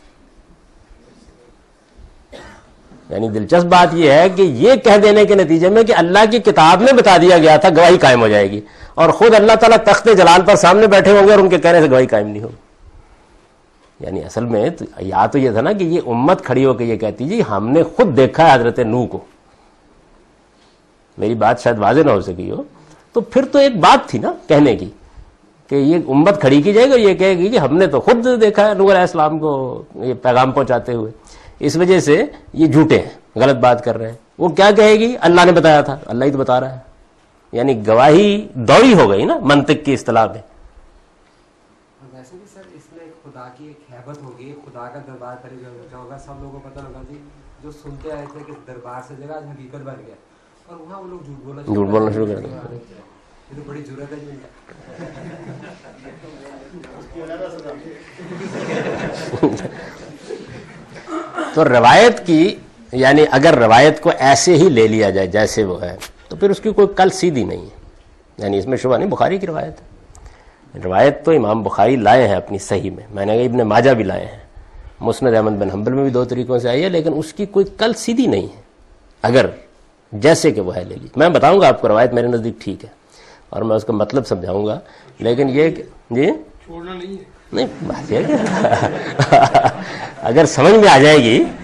یعنی دلچسپ بات یہ ہے کہ یہ کہہ دینے کے نتیجے میں کہ اللہ کی کتاب میں بتا دیا گیا تھا گواہی قائم ہو جائے گی، اور خود اللہ تعالیٰ تخت جلال پر سامنے بیٹھے ہوں گے اور ان کے کہنے سے گواہی قائم نہیں ہوگی. یعنی اصل میں تو یا تو یہ تھا نا کہ یہ امت کھڑی ہو کے یہ کہتی جی ہم نے خود دیکھا ہے حضرت نوح کو. میری بات شاید واضح نہ ہو سکی ہو، تو پھر تو ایک بات تھی نا کہنے کی کہ یہ امت کھڑی کی جائے گی، یہ کہے گی کہ ہم نے تو خود دیکھا ہے نوح علیہ السلام کو یہ پیغام پہنچاتے ہوئے. اس وجہ سے یہ جھوٹے ہیں، غلط بات کر رہے ہیں. وہ کیا کہے گی؟ اللہ نے بتایا تھا، اللہ ہی تو بتا رہا ہے. یعنی گواہی دوڑی ہو گئی نا منطق کی اصطلاح میں. ویسے بھی سر اس میں خدا کی ایک ہیبت ہوگی، خدا کا دربار پہلے جو ہوگا سب لوگوں کو پتہ ہوگا جی جو سنتے آئے تھے کہ دربار سے جگہ آج حقیقت بن گیا، اور وہاں وہ لوگ جھوٹ بولنا جھوٹ بولنا شروع کر دیں. یہ تو بڑی ضرورت ہے جی. تو روایت کی یعنی اگر روایت کو ایسے ہی لے لیا جائے جیسے وہ ہے تو پھر اس کی کوئی کل سیدھی نہیں ہے. یعنی اس میں شبہ نہیں، بخاری کی روایت ہے. روایت تو امام بخاری لائے ہیں اپنی صحیح میں، میں نے کہا ابن ماجہ بھی لائے ہیں، مسند احمد بن حنبل میں بھی دو طریقوں سے آئی ہے، لیکن اس کی کوئی کل سیدھی نہیں ہے. اگر جیسے کہ وہ ہے لے لی، میں بتاؤں گا آپ کو روایت میرے نزدیک ٹھیک ہے اور میں اس کا مطلب سمجھاؤں گا، لیکن یہ کہ جی چھوڑنا نہیں ہے. نہیں بات یہ کہ اگر سمجھ میں آ جائے گی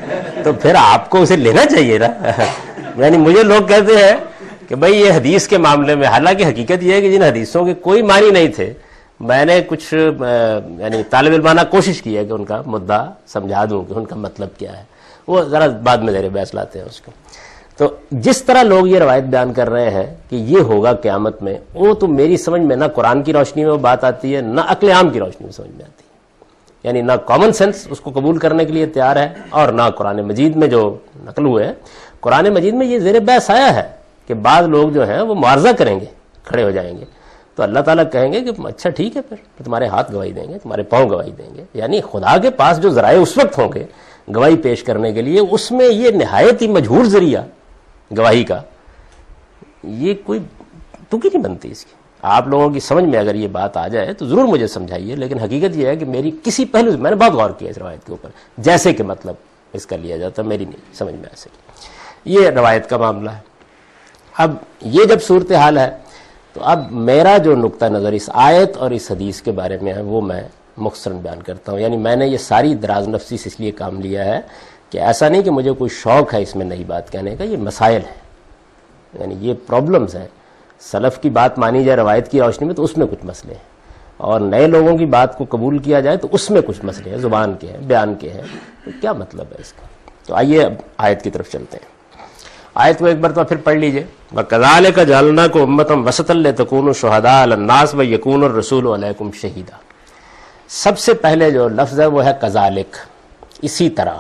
تو پھر آپ کو اسے لینا چاہیے نا. یعنی مجھے لوگ کہتے ہیں کہ بھئی یہ حدیث کے معاملے میں، حالانکہ حقیقت یہ ہے کہ جن حدیثوں کے کوئی معنی نہیں تھے، میں نے کچھ یعنی طالب علمانہ کوشش کی ہے کہ ان کا مدعا سمجھا دوں کہ ان کا مطلب کیا ہے. وہ ذرا بعد میں زیر بحث لاتے ہیں اس کو. تو جس طرح لوگ یہ روایت بیان کر رہے ہیں کہ یہ ہوگا قیامت میں، وہ تو میری سمجھ میں نہ قرآن کی روشنی میں وہ بات آتی ہے، نہ عقل عام کی روشنی میں سمجھ میں آتی ہے. یعنی نہ کامن سینس اس کو قبول کرنے کے لیے تیار ہے، اور نہ قرآن مجید میں جو نقل ہوئے ہیں. قرآن مجید میں یہ زیر بحث آیا ہے کہ بعض لوگ جو ہیں وہ معارضہ کریں گے، کھڑے ہو جائیں گے، تو اللہ تعالیٰ کہیں گے کہ اچھا ٹھیک ہے، پھر تمہارے ہاتھ گواہی دیں گے، تمہارے پاؤں گواہی دیں گے. یعنی خدا کے پاس جو ذرائع اس وقت ہوں گے گواہی پیش کرنے کے لیے، اس میں یہ نہایت ہی مجہور ذریعہ گواہی کا، یہ کوئی تکی نہیں بنتی اس کی. آپ لوگوں کی سمجھ میں اگر یہ بات آ جائے تو ضرور مجھے سمجھائیے، لیکن حقیقت یہ ہے کہ میری کسی پہلو سے میں نے بہت غور کیا اس روایت کے اوپر، جیسے کہ مطلب اس کا لیا جاتا، میری نہیں سمجھ میں ایسے. یہ روایت کا معاملہ ہے. اب یہ جب صورتحال ہے تو اب میرا جو نقطہ نظر اس آیت اور اس حدیث کے بارے میں ہے وہ میں مختصراً بیان کرتا ہوں. یعنی میں نے یہ ساری دراز نفسی سے اس لیے کام لیا ہے کہ ایسا نہیں کہ مجھے کوئی شوق ہے اس میں نئی بات کہنے کا، یہ مسائل ہیں، یعنی یہ پرابلمز ہیں. سلف کی بات مانی جائے روایت کی روشنی میں تو اس میں کچھ مسئلے ہیں، اور نئے لوگوں کی بات کو قبول کیا جائے تو اس میں کچھ مسئلے ہیں، زبان کے ہیں، بیان کے ہیں. تو کیا مطلب ہے اس کا؟ تو آئیے اب آیت کی طرف چلتے ہیں. آیت کو ایک بار تو پھر پڑھ لیجئے. وَكَذَلِكَ جَعَلْنَاكُمْ أُمَّةً وَسَطًا لِتَكُونُوا شُهَدَاءَ عَلَى النَّاسِ وَيَكُونَ الرَّسُولُ عَلَيْكُمْ شَهِيدًا. سب سے پہلے جو لفظ ہے وہ ہے کذالک، اسی طرح.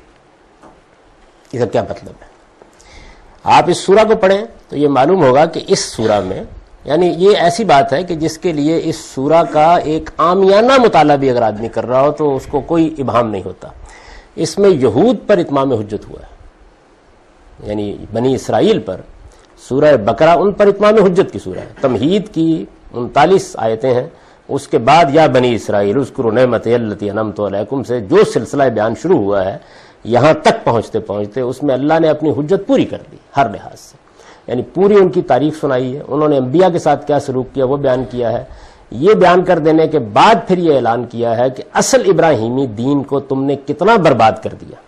اس کا کیا مطلب ہے؟ آپ اس سورہ کو پڑھیں تو یہ معلوم ہوگا کہ اس سورہ میں، یعنی یہ ایسی بات ہے کہ جس کے لیے اس سورہ کا ایک عامیانہ مطالعہ بھی اگر آدمی کر رہا ہو تو اس کو کوئی ابہام نہیں ہوتا. اس میں یہود پر اتمام حجت ہوا ہے، یعنی بنی اسرائیل پر. سورہ بقرہ ان پر اتمام حجت کی سورہ ہے. تمہید کی انتالیس آیتیں ہیں. اس کے بعد یا بنی اسرائیل اذکروا نعمتی التی انعمت علیکم سے جو سلسلہ بیان شروع ہوا ہے، یہاں تک پہنچتے پہنچتے اس میں اللہ نے اپنی حجت پوری کر دی ہر لحاظ سے. یعنی پوری ان کی تاریخ سنائی ہے، انہوں نے انبیاء کے ساتھ کیا سلوک کیا وہ بیان کیا ہے. یہ بیان کر دینے کے بعد پھر یہ اعلان کیا ہے کہ اصل ابراہیمی دین کو تم نے کتنا برباد کر دیا،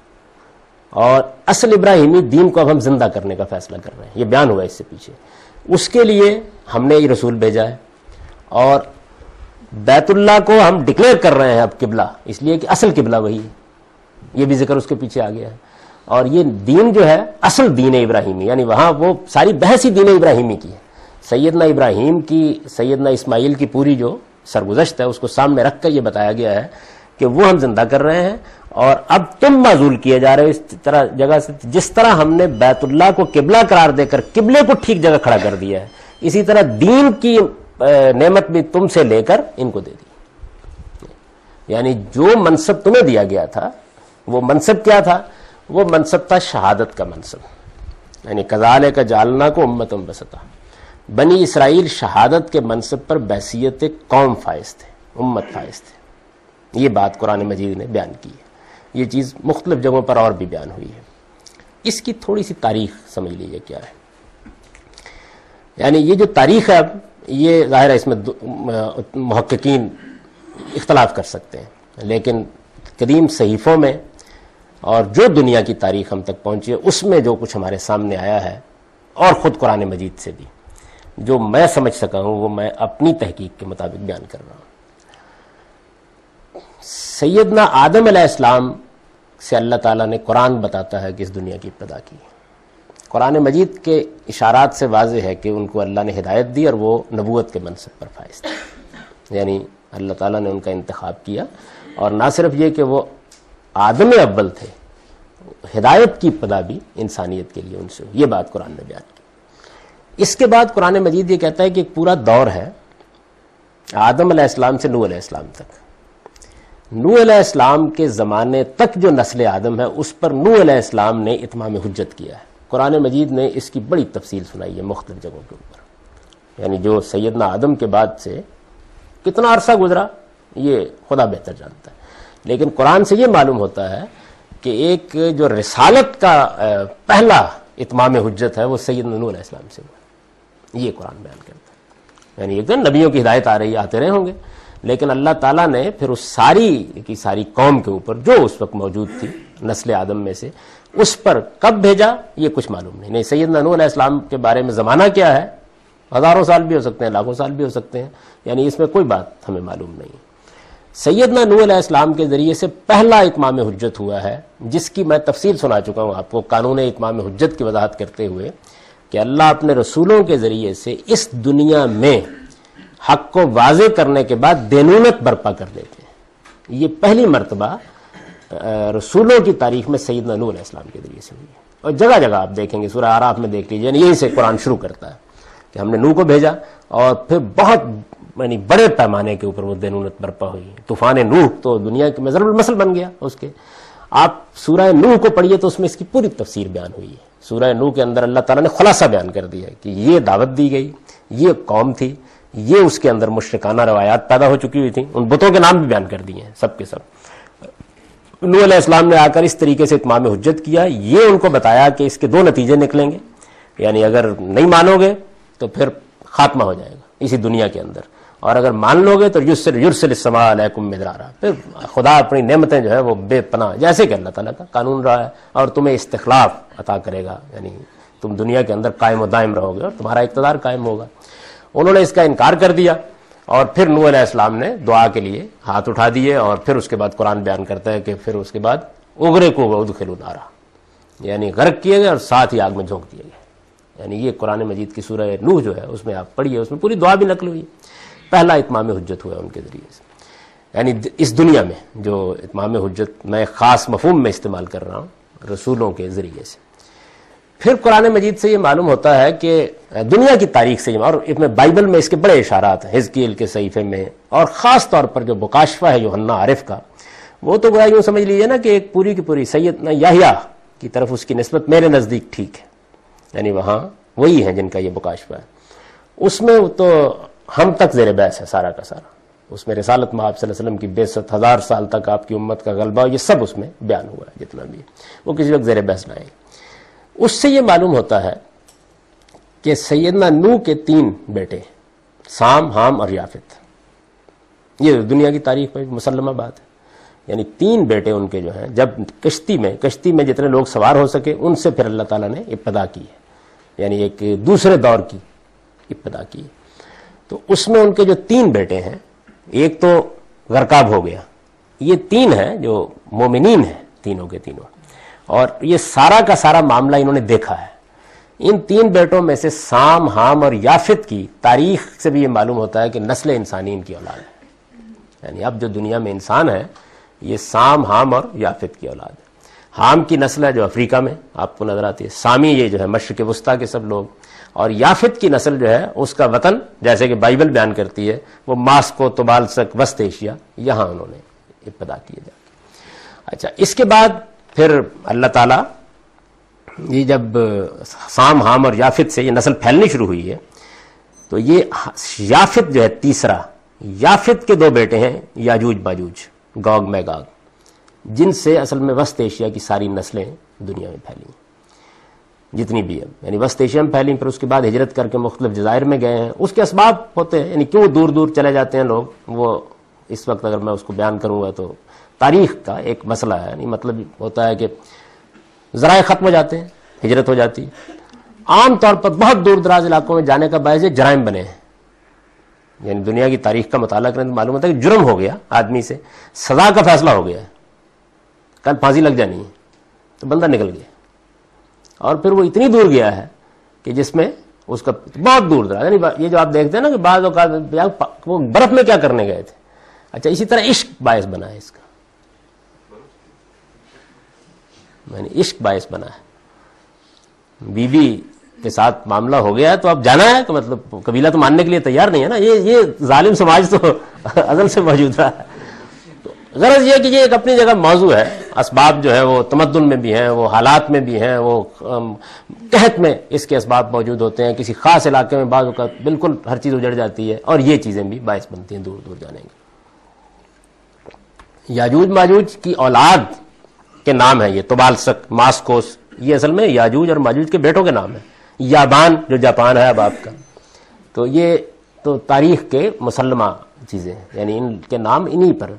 اور اصل ابراہیمی دین کو اب ہم زندہ کرنے کا فیصلہ کر رہے ہیں. یہ بیان ہوا اس سے پیچھے. اس کے لیے ہم نے یہ رسول بھیجا ہے، اور بیت اللہ کو ہم ڈکلیئر کر رہے ہیں اب قبلہ، اس لیے کہ اصل قبلہ وہی ہے. یہ بھی ذکر اس کے پیچھے آ گیا ہے. اور یہ دین جو ہے اصل دین ابراہیمی، یعنی وہاں وہ ساری بحث ہی دین ابراہیمی کی ہے. سیدنا ابراہیم کی، سیدنا اسماعیل کی پوری جو سرگزشت ہے اس کو سامنے رکھ کر یہ بتایا گیا ہے کہ وہ ہم زندہ کر رہے ہیں، اور اب تم معزول کیے جا رہے ہو اس طرح جگہ سے. جس طرح ہم نے بیت اللہ کو قبلہ قرار دے کر قبلے کو ٹھیک جگہ کھڑا کر دیا ہے، اسی طرح دین کی نعمت بھی تم سے لے کر ان کو دے دی. یعنی جو منصب تمہیں دیا گیا تھا وہ منصب کیا تھا؟ وہ منصب تھا شہادت کا منصب. یعنی کذالک جعلناکم امۃ وسطا. بنی اسرائیل شہادت کے منصب پر بحیثیت قوم فائز تھے، امت فائز تھے. یہ بات قرآن مجید نے بیان کی ہے. یہ چیز مختلف جگہوں پر اور بھی بیان ہوئی ہے. اس کی تھوڑی سی تاریخ سمجھ لیجئے کیا ہے. یعنی یہ جو تاریخ ہے، اب یہ ظاہر ہے اس میں محققین اختلاف کر سکتے ہیں، لیکن قدیم صحیفوں میں اور جو دنیا کی تاریخ ہم تک پہنچی ہے اس میں جو کچھ ہمارے سامنے آیا ہے، اور خود قرآن مجید سے بھی جو میں سمجھ سکا ہوں وہ میں اپنی تحقیق کے مطابق بیان کر رہا ہوں. سیدنا آدم علیہ السلام سے اللہ تعالیٰ نے قرآن بتاتا ہے کہ اس دنیا کی ابتدا کی. قرآن مجید کے اشارات سے واضح ہے کہ ان کو اللہ نے ہدایت دی اور وہ نبوت کے منصب پر فائز تھے. یعنی اللہ تعالیٰ نے ان کا انتخاب کیا، اور نہ صرف یہ کہ وہ آدم اول تھے، ہدایت کی ابتدا بھی انسانیت کے لیے ان سے. یہ بات قرآن نے بیان کی. اس کے بعد قرآن مجید یہ کہتا ہے کہ ایک پورا دور ہے آدم علیہ السلام سے نوح علیہ السلام تک. نوح علیہ السلام کے زمانے تک جو نسل آدم ہے اس پر نوح علیہ السلام نے اتمام حجت کیا ہے. قرآن مجید نے اس کی بڑی تفصیل سنائی ہے مختلف جگہوں کے اوپر. یعنی جو سیدنا آدم کے بعد سے کتنا عرصہ گزرا یہ خدا بہتر جانتا ہے، لیکن قرآن سے یہ معلوم ہوتا ہے کہ ایک جو رسالت کا پہلا اتمام حجت ہے وہ سیدنا نوح علیہ السلام سے ہوا. یہ قرآن بیان کرتا ہے. یعنی ایک دن نبیوں کی ہدایت آ رہی آتے رہے ہوں گے، لیکن اللہ تعالیٰ نے پھر اس ساری کی ساری قوم کے اوپر جو اس وقت موجود تھی نسل آدم میں سے، اس پر کب بھیجا یہ کچھ معلوم نہیں. نہیں سیدنا نوح علیہ السلام کے بارے میں زمانہ کیا ہے، ہزاروں سال بھی ہو سکتے ہیں، لاکھوں سال بھی ہو سکتے ہیں، یعنی اس میں کوئی بات ہمیں معلوم نہیں. سیدنا نوح علیہ السلام کے ذریعے سے پہلا اتمام حجت ہوا ہے، جس کی میں تفصیل سنا چکا ہوں آپ کو قانون اتمام حجت کی وضاحت کرتے ہوئے، کہ اللہ اپنے رسولوں کے ذریعے سے اس دنیا میں حق کو واضح کرنے کے بعد دینونت برپا کر دیتے ہیں. یہ پہلی مرتبہ رسولوں کی تاریخ میں سیدنا نوح علیہ السلام کے ذریعے سے ہوئی ہے. اور جگہ جگہ آپ دیکھیں گے، سورہ اعراف میں دیکھ لیجیے، یہیں سے قرآن شروع کرتا ہے کہ ہم نے نوح کو بھیجا اور پھر بہت یعنی بڑے پیمانے کے اوپر وہ دینونت برپا ہوئی. طوفان نوح تو دنیا کے ضرب المثل بن گیا اس کے. آپ سورہ نوح کو پڑھیے تو اس میں اس کی پوری تفسیر بیان ہوئی ہے. سورہ نوح کے اندر اللہ تعالیٰ نے خلاصہ بیان کر دیا کہ یہ دعوت دی گئی، یہ قوم تھی، یہ اس کے اندر مشرکانہ روایات پیدا ہو چکی ہوئی تھیں، ان بتوں کے نام بھی بیان کر دیے ہیں سب کے سب. نوح علیہ السلام نے آ کر اس طریقے سے اتمام حجت کیا. یہ ان کو بتایا کہ اس کے دو نتیجے نکلیں گے، یعنی اگر نہیں مانو گے تو پھر خاتمہ ہو جائے گا اسی دنیا کے اندر، اور اگر مان لو گے تو یرسل یرسل السماء علیکم مدرارا، پھر خدا اپنی نعمتیں جو ہے وہ بے پناہ، جیسے کہ اللہ تعالیٰ کا قانون رہا ہے، اور تمہیں استخلاف عطا کرے گا، یعنی تم دنیا کے اندر قائم و دائم رہو گے اور تمہارا اقتدار قائم ہوگا. انہوں نے اس کا انکار کر دیا، اور پھر نوح علیہ السلام نے دعا کے لیے ہاتھ اٹھا دیے، اور پھر اس کے بعد قرآن بیان کرتا ہے کہ پھر اس کے بعد اغرے کو ادخلوا نارا، یعنی غرق کیے گئے اور ساتھ ہی آگ میں جھونک دیے گئے. یعنی یہ قرآن مجید کی سورہ نوح جو ہے اس میں آپ پڑھیے، اس میں پوری دعا بھی نقل ہوئی. پہلا اتمام حجت ہوا ان کے ذریعے سے، یعنی اس دنیا میں جو اتمام حجت میں خاص مفہوم میں استعمال کر رہا ہوں رسولوں کے ذریعے سے. پھر قرآن مجید سے یہ معلوم ہوتا ہے کہ دنیا کی تاریخ سے، اور اس میں بائبل میں اس کے بڑے اشارات ہیں، حزقیل کے صحیفے میں، اور خاص طور پر جو مکاشفہ ہے یوحنا عارف کا، وہ تو گویا یوں سمجھ لیجیے نا کہ ایک پوری کی پوری سیدنا یحییٰ کی طرف اس کی نسبت میرے نزدیک ٹھیک ہے، یعنی وہاں وہی ہیں جن کا یہ مکاشفہ ہے. اس میں تو ہم تک زیر بحث ہے سارا کا سارا. اس میں رسالت میں آپ صلی اللہ علیہ وسلم کی بعثت، ہزار سال تک آپ کی امت کا غلبہ، یہ سب اس میں بیان ہوا ہے جتنا بھی، وہ کسی وقت زیر بحث نہ آئے. اس سے یہ معلوم ہوتا ہے کہ سیدنا نوح کے تین بیٹے، سام، حام اور یافت، یہ دنیا کی تاریخ میں مسلمہ بات ہے. یعنی تین بیٹے ان کے جو ہیں، جب کشتی میں کشتی میں جتنے لوگ سوار ہو سکے ان سے پھر اللہ تعالیٰ نے ابتدا کی ہے، یعنی ایک دوسرے دور کی ابتدا کی. تو اس میں ان کے جو تین بیٹے ہیں، ایک تو غرقاب ہو گیا، یہ تین ہیں جو مومنین ہیں تینوں کے تینوں، اور یہ سارا کا سارا معاملہ انہوں نے دیکھا ہے. ان تین بیٹوں میں سے سام، حام اور یافت کی تاریخ سے بھی یہ معلوم ہوتا ہے کہ نسل انسانی ان کی اولاد ہے. یعنی اب جو دنیا میں انسان ہے یہ سام، حام اور یافت کی اولاد ہے. حام کی نسل ہے جو افریقہ میں آپ کو نظر آتی ہے، سامی یہ جو ہے مشرق وسطیٰ کے سب لوگ، اور یافت کی نسل جو ہے اس کا وطن جیسے کہ بائبل بیان کرتی ہے وہ ماسکو، طبالسک، وسط ایشیا، یہاں انہوں نے ابتدا کیے جا کے. اچھا، اس کے بعد پھر اللہ تعالیٰ یہ جب سام، حام اور یافت سے یہ نسل پھیلنی شروع ہوئی ہے تو یہ یافت جو ہے تیسرا، یافت کے دو بیٹے ہیں یاجوج ماجوج، گوگ میگاگ، جن سے اصل میں وسط ایشیا کی ساری نسلیں دنیا میں پھیلی جتنی بھی ہیں، یعنی وسط ایشیا میں پھیلی، پھر اس کے بعد ہجرت کر کے مختلف جزائر میں گئے ہیں. اس کے اسباب ہوتے ہیں، یعنی کیوں دور دور چلے جاتے ہیں لوگ، وہ اس وقت اگر میں اس کو بیان کروں گا تو تاریخ کا ایک مسئلہ ہے. یعنی مطلب ہوتا ہے کہ ذرائع ختم ہو جاتے ہیں، ہجرت ہو جاتی. عام طور پر بہت دور دراز علاقوں میں جانے کا باعث جرائم بنے ہیں، یعنی دنیا کی تاریخ کا مطالعہ کرنے تو معلوم ہوتا ہے کہ جرم ہو گیا آدمی سے، سزا کا فیصلہ ہو گیا ہے، کل پھانسی لگ جانی ہے تو بندہ نکل گیا، اور پھر وہ اتنی دور گیا ہے کہ جس میں اس کا بہت دور دراز، یعنی یہ جو آپ دیکھتے ہیں نا کہ بعض اوقات وہ برف میں کیا کرنے گئے تھے. اچھا، اسی طرح عشق باعث بنا ہے اس کا، یعنی عشق باعث بنا ہے. بیوی کے ساتھ معاملہ ہو گیا ہے تو اب جانا ہے کہ مطلب قبیلہ تو ماننے کے لیے تیار نہیں ہے نا. یہ یہ ظالم سماج تو ازل سے موجود رہا ہے. تو غرض یہ کہ یہ ایک اپنی جگہ موضوع ہے. اسباب جو ہے وہ تمدن میں بھی ہیں، وہ حالات میں بھی ہیں، وہ قحط میں اس کے اسباب موجود ہوتے ہیں. کسی خاص علاقے میں بعض اوقات بالکل ہر چیز اجڑ جاتی ہے، اور یہ چیزیں بھی باعث بنتی ہیں دور دور جانے کی. یاجوج ماجوج کی اولاد کے نام ہے یہ طبالسک، ماسکوس، یہ اصل میں یاجوج اور ماجوج کے بیٹوں کے نام ہیں. یابان جو جاپان ہے اب آپ کا، تو یہ تو تاریخ کے مسلمہ چیزیں ہیں، یعنی ان کے نام انہی پر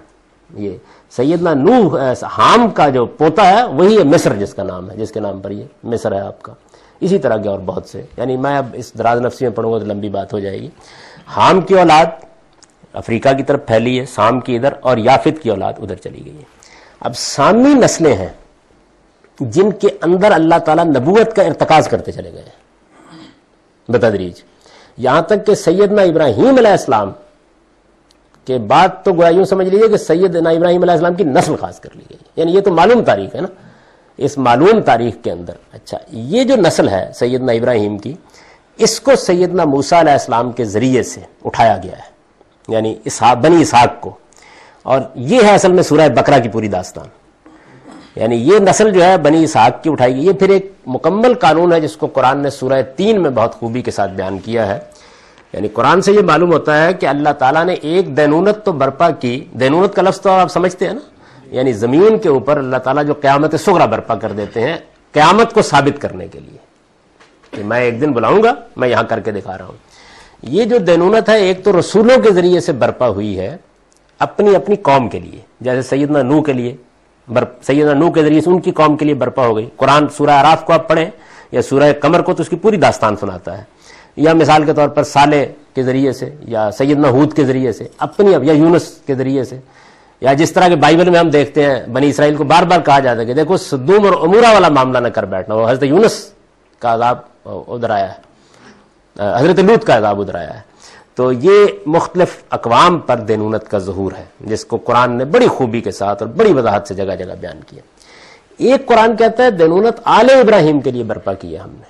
یہ سیدنا نوح حام کا جو پوتا ہے وہی ہے مصر جس کا نام ہے، جس کے نام پر یہ مصر ہے آپ کا. اسی طرح کے اور بہت سے، یعنی میں اب اس دراز نفسی میں پڑھوں گا تو لمبی بات ہو جائے گی. حام کی اولاد افریقہ کی طرف پھیلی ہے، سام کی ادھر، اور یافت کی اولاد ادھر چلی گئی ہے. اب سامی نسلیں ہیں جن کے اندر اللہ تعالیٰ نبوت کا ارتکاز کرتے چلے گئے ہیں بتدریج، یہاں تک کہ سیدنا ابراہیم علیہ السلام کے بعد تو گویا یوں سمجھ لیجیے کہ سیدنا ابراہیم علیہ السلام کی نسل خاص کر لی گئی. یعنی یہ تو معلوم تاریخ ہے نا، اس معلوم تاریخ کے اندر اچھا یہ جو نسل ہے سیدنا ابراہیم کی، اس کو سیدنا موسیٰ علیہ السلام کے ذریعے سے اٹھایا گیا ہے، یعنی اسحاق بنی اسحاق کو. اور یہ ہے اصل میں سورہ بقرہ کی پوری داستان. یعنی یہ نسل جو ہے بنی اسحاق کی اٹھائی گئی. یہ پھر ایک مکمل قانون ہے جس کو قرآن نے سورہ تین میں بہت خوبی کے ساتھ بیان کیا ہے. یعنی قرآن سے یہ معلوم ہوتا ہے کہ اللہ تعالیٰ نے ایک دینونت تو برپا کی. دینونت کا لفظ تو آپ سمجھتے ہیں نا، یعنی زمین کے اوپر اللہ تعالیٰ جو قیامت صغریٰ برپا کر دیتے ہیں قیامت کو ثابت کرنے کے لیے کہ میں ایک دن بلاؤں گا، میں یہاں کر کے دکھا رہا ہوں. یہ جو دینونت ہے ایک تو رسولوں کے ذریعے سے برپا ہوئی ہے اپنی اپنی قوم کے لیے، جیسے سیدنا نوح کے لیے سیدنا نوح کے ذریعے سے ان کی قوم کے لیے برپا ہو گئی. قرآن سورہ اعراف کو آپ پڑھیں یا سورہ قمر کو تو اس کی پوری داستان سناتا ہے. یا مثال کے طور پر صالح کے ذریعے سے یا سیدنا ہود کے ذریعے سے اپنی، یا یونس کے ذریعے سے، یا جس طرح کے بائبل میں ہم دیکھتے ہیں بنی اسرائیل کو بار بار کہا جاتا ہے کہ دیکھو صدوم اور عمورہ والا معاملہ نہ کر بیٹھنا. وہ حضرت یونس کا عذاب ادھر آیا ہے، حضرت لوط کا عذاب ادھر آیا ہے. تو یہ مختلف اقوام پر دینونت کا ظہور ہے جس کو قرآن نے بڑی خوبی کے ساتھ اور بڑی وضاحت سے جگہ جگہ بیان کیا. ایک قرآن کہتا ہے دینونت آل ابراہیم کے لیے برپا کی ہے ہم نے،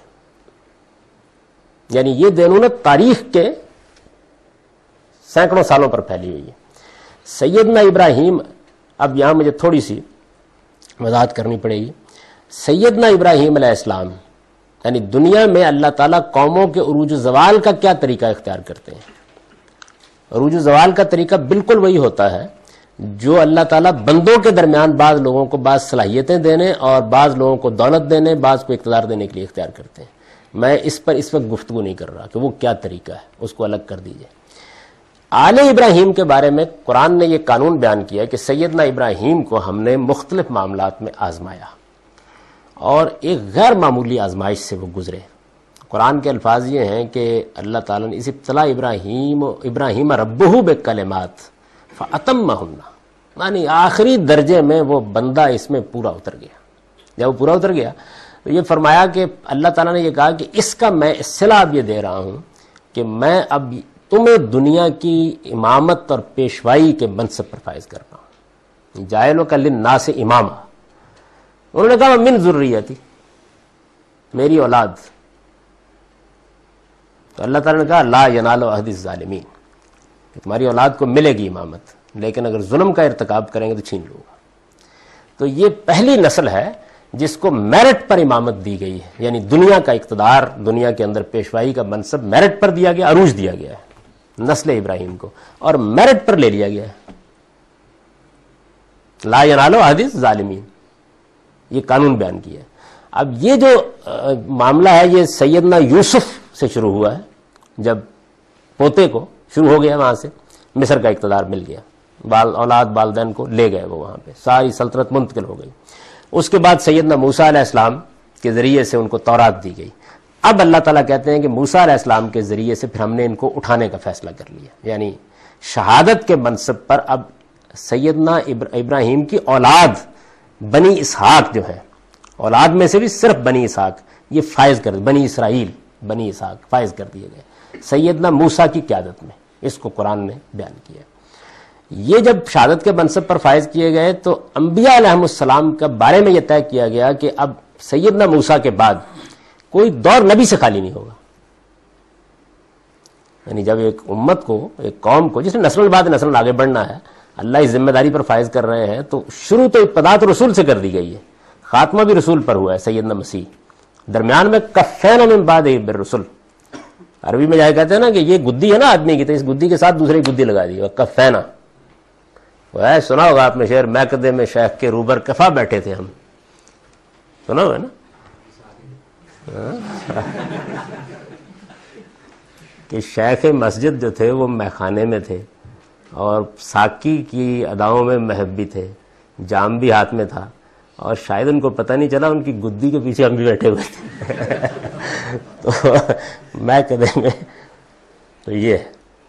یعنی یہ دینونت تاریخ کے سینکڑوں سالوں پر پھیلی ہوئی ہے. سیدنا ابراہیم، اب یہاں مجھے تھوڑی سی وضاحت کرنی پڑے گی. سیدنا ابراہیم علیہ السلام یعنی دنیا میں اللہ تعالیٰ قوموں کے عروج و زوال کا کیا طریقہ اختیار کرتے ہیں؟ عروج و زوال کا طریقہ بالکل وہی ہوتا ہے جو اللہ تعالیٰ بندوں کے درمیان بعض لوگوں کو بعض صلاحیتیں دینے اور بعض لوگوں کو دولت دینے، بعض کو اقتدار دینے کے لیے اختیار کرتے ہیں. میں اس پر اس وقت گفتگو نہیں کر رہا کہ وہ کیا طریقہ ہے، اس کو الگ کر دیجئے. آل ابراہیم کے بارے میں قرآن نے یہ قانون بیان کیا کہ سیدنا ابراہیم کو ہم نے مختلف معاملات میں آزمایا اور ایک غیر معمولی آزمائش سے وہ گزرے. قرآن کے الفاظ یہ ہیں کہ اللہ تعالیٰ نے اس ابتلا ابراہیم ابراہیم ربہ بکلمات فاتمہن، یعنی آخری درجے میں وہ بندہ اس میں پورا اتر گیا. جب وہ پورا اتر گیا تو یہ فرمایا کہ اللہ تعالیٰ نے یہ کہا کہ اس کا میں اصطلاح اب یہ دے رہا ہوں کہ میں اب تمہیں دنیا کی امامت اور پیشوائی کے منصب پر فائز کر رہا ہوں. جاعلک للناس اماما، انہوں نے کہا من ذریتی، میری اولاد. تو اللہ تعالیٰ نے کہا لا ینال عہد الظالمین، کہ تمہاری اولاد کو ملے گی امامت، لیکن اگر ظلم کا ارتکاب کریں گے تو چھین لوں گا. تو یہ پہلی نسل ہے جس کو میرٹ پر امامت دی گئی ہے، یعنی دنیا کا اقتدار، دنیا کے اندر پیشوائی کا منصب میرٹ پر دیا گیا، عروج دیا گیا ہے نسل ابراہیم کو، اور میرٹ پر لے لیا گیا ہے. لا ینال عہد الظالمین، یہ قانون بیان کیا ہے. اب یہ جو معاملہ ہے یہ سیدنا یوسف سے شروع ہوا ہے، جب پوتے کو شروع ہو گیا، وہاں سے مصر کا اقتدار مل گیا، بال اولاد والدین کو لے گئے، وہ وہاں پہ ساری سلطنت منتقل ہو گئی. اس کے بعد سیدنا موسیٰ علیہ السلام کے ذریعے سے ان کو تورات دی گئی. اب اللہ تعالیٰ کہتے ہیں کہ موسیٰ علیہ السلام کے ذریعے سے پھر ہم نے ان کو اٹھانے کا فیصلہ کر لیا، یعنی شہادت کے منصب پر اب سیدنا ابراہیم کی اولاد بنی اسحاق جو ہے، اولاد میں سے بھی صرف بنی اسحاق یہ فائز کر، بنی اسرائیل بنی اسحاق فائز کر دیے گئے سیدنا موسیٰ کی قیادت میں. اس کو قرآن نے بیان کیا. یہ جب شہادت کے منصب پر فائز کیے گئے تو انبیاء علیہم السلام کے بارے میں یہ طے کیا گیا کہ اب سیدنا موسیٰ کے بعد کوئی دور نبی سے خالی نہیں ہوگا. یعنی جب ایک امت کو، ایک قوم کو جس نے نسل بعد نسل آگے بڑھنا ہے، اللہ اس ذمہ داری پر فائز کر رہے ہیں، تو شروع تو ابتدا تو رسول سے کر دی گئی ہے، خاتمہ بھی رسول پر ہوا ہے سیدنا مسیح. درمیان میں کفین من بعد بالرسل، عربی میں جائے کہتے ہیں نا کہ یہ گدی ہے نا آدمی کی، تو اس گدی کے ساتھ دوسری گدی لگا دی، کفینا. وہ ہے سنا ہوگا آپ نے شعر، میکدے میں شیخ کے روبر کفا بیٹھے تھے ہم، سنا ہوگا نا کہ شیخ مسجد جو تھے وہ میخانے میں تھے اور ساکی کی اداؤں میں محب بھی تھے، جام بھی ہاتھ میں تھا، اور شاید ان کو پتہ نہیں چلا ان کی گدی کے پیچھے ہم بھی بیٹھے ہوئے تھے تو میں کہ دیں گے تو یہ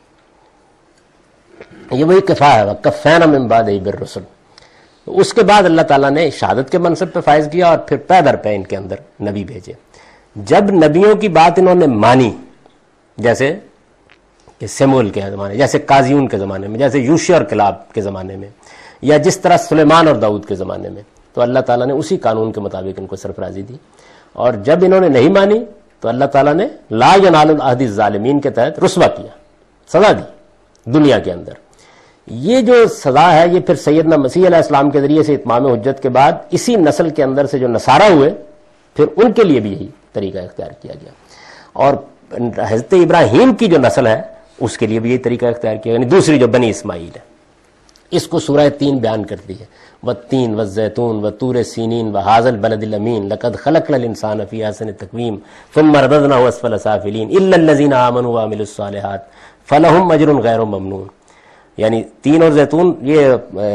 یہ وہی کفا ہے، کفینا من بعد بالرسل. اس کے بعد اللہ تعالیٰ نے شہادت کے منصب پہ فائز کیا اور پھر پے در پے ان کے اندر نبی بھیجے. جب نبیوں کی بات انہوں نے مانی، جیسے کہ سیمول کے زمانے، جیسے قاضیون کے زمانے میں، جیسے یوشع اور کلاب کے زمانے میں، یا جس طرح سلیمان اور داؤد کے زمانے میں، تو اللہ تعالیٰ نے اسی قانون کے مطابق ان کو سرفرازی دی. اور جب انہوں نے نہیں مانی تو اللہ تعالیٰ نے لا ینال العہد الظالمین کے تحت رسوا کیا، سزا دی دنیا کے اندر. یہ جو سزا ہے یہ پھر سیدنا مسیح علیہ السلام کے ذریعے سے اتمام حجت کے بعد اسی نسل کے اندر سے جو نصارہ ہوئے پھر ان کے لیے بھی یہی طریقہ اختیار کیا گیا، اور حضرت ابراہیم کی جو نسل ہے اس کے لیے بھی یہی طریقہ اختیار کیا، یعنی دوسری جو بنی اسماعیل ہے. اس کو سورہ تین بیان کرتی ہے، والتین والزیتون وطور سینین وہذا البلد الامین لقد خلقنا الانسان فی احسن تقویم ثم رددناه اسفل سافلین الا الذین آمنوا وعملوا الصالحات فلہم اجر غیر ممنون. یعنی تین اور زیتون، یہ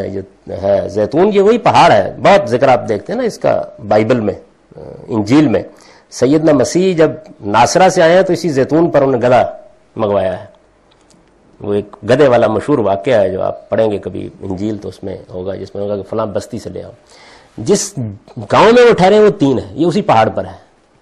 ہے زیتون یہ وہی پہاڑ ہے، بہت ذکر آپ دیکھتے ہیں نا اس کا بائبل میں، انجیل میں. سیدنا مسیح جب ناصرہ سے آئے ہیں تو اسی زیتون پر انہوں نے گدھا منگوایا ہے. وہ ایک گدھے والا مشہور واقعہ ہے جو آپ پڑھیں گے کبھی انجیل تو اس میں ہوگا، جس میں ہوگا کہ فلاں بستی سے لے آؤ. جس گاؤں میں وہ ٹھہرے وہ تین ہے، یہ اسی پہاڑ پر ہے،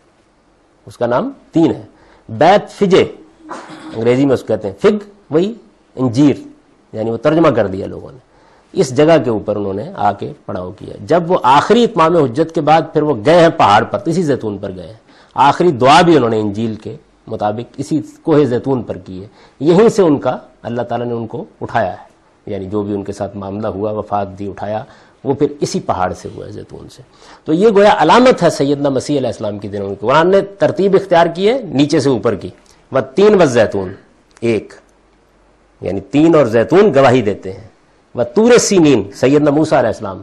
اس کا نام تین ہے. بیت فجے انگریزی میں اس کو کہتے ہیں، فگ وہی انجیر، یعنی وہ ترجمہ کر دیا لوگوں نے. اس جگہ کے اوپر انہوں نے آ کے پڑاؤ کیا. جب وہ آخری اتمام حجت کے بعد پھر وہ گئے ہیں پہاڑ پر، اسی زیتون پر گئے ہیں. آخری دعا بھی انہوں نے انجیل کے مطابق اسی کوہ زیتون پر کی ہے. یہیں سے ان کا اللہ تعالیٰ نے ان کو اٹھایا ہے، یعنی جو بھی ان کے ساتھ معاملہ ہوا، وفات دی، اٹھایا، وہ پھر اسی پہاڑ سے ہوا ہے، زیتون سے. تو یہ گویا علامت ہے سیدنا مسیح علیہ السلام کی دنوں کی. قرآن نے ترتیب اختیار کی ہے نیچے سے اوپر کی، والتین والزیتون ایک، یعنی تین اور زیتون گواہی دیتے ہیں. وطور سینین سیدنا موسیٰ علیہ السلام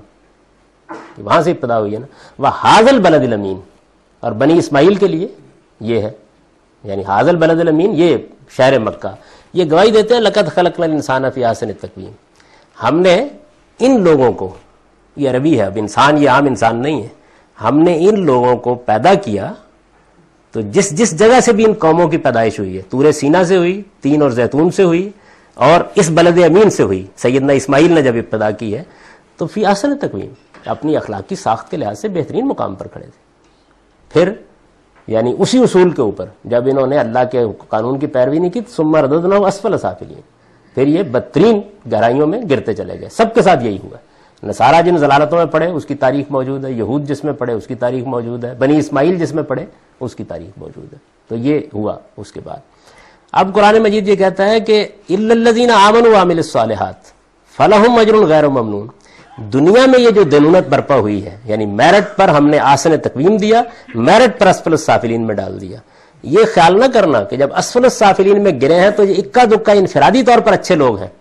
وہاں سے ابتدا ہوئی ہے نا. وہذا البلد الامین، اور بنی اسماعیل کے لیے یہ ہے، یعنی حاضل بلد الامین یہ شہر مکہ، یہ گواہی دیتے ہیں لقد خلقنا الانسان فی احسن تقویم. ہم نے ان لوگوں کو، یہ عربی ہے، اب انسان یہ عام انسان نہیں ہے، ہم نے ان لوگوں کو پیدا کیا. تو جس جس جگہ سے بھی ان قوموں کی پیدائش ہوئی ہے، طور سینا سے ہوئی، تین اور زیتون سے ہوئی، اور اس بلد امین سے ہوئی. سیدنا اسماعیل نے جب ابتدا کی ہے تو فی احسن تقویم، اپنی اخلاقی ساخت کے لحاظ سے بہترین مقام پر کھڑے تھے. پھر یعنی اسی اصول کے اوپر جب انہوں نے اللہ کے قانون کی پیروی نہیں کی، ثم رددناه اسفل سافلین، پھر یہ بدترین گہرائیوں میں گرتے چلے گئے. سب کے ساتھ یہی ہوا. نصارہ جن ضلالتوں میں پڑے اس کی تاریخ موجود ہے، یہود جس میں پڑے اس کی تاریخ موجود ہے، بنی اسماعیل جس میں پڑے اس کی تاریخ موجود ہے. تو یہ ہوا. اس کے بعد اب قرآن مجید یہ کہتا ہے کہ الا الذین آمنوا وعملوا الصالحات فلہم اجر غیر ممنون. دنیا میں یہ جو دینونت برپا ہوئی ہے، یعنی میرٹ پر ہم نے آسن تقویم دیا، میرٹ پر اسفل السافلین میں ڈال دیا. یہ خیال نہ کرنا کہ جب اسفل السافلین میں گرے ہیں تو یہ اکا دکا انفرادی طور پر اچھے لوگ ہیں.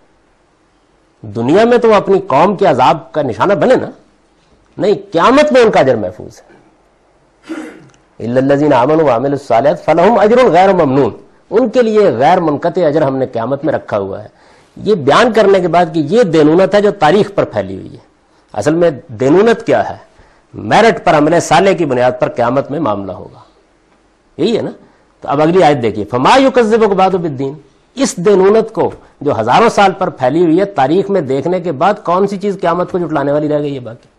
دنیا میں تو وہ اپنی قوم کے عذاب کا نشانہ بنے نا، نہیں، قیامت میں ان کا اجر محفوظ ہے. الا الذین آمنوا وعملوا الصالحات فلہم اجر غیر ممنون، ان کے لیے غیر منقطع اجر ہم نے قیامت میں رکھا ہوا ہے. یہ بیان کرنے کے بعد کہ یہ دینونت ہے جو تاریخ پر پھیلی ہوئی ہے. اصل میں دینونت کیا ہے؟ میرٹ پر عمل صالح کی بنیاد پر قیامت میں معاملہ ہوگا، یہی ہے نا. تو اب اگلی آیت دیکھیے، فما یکذبک بعد بالدین. اس دینونت کو جو ہزاروں سال پر پھیلی ہوئی ہے تاریخ میں دیکھنے کے بعد کون سی چیز قیامت کو جھٹلانے والی رہ گئی ہے باقی؟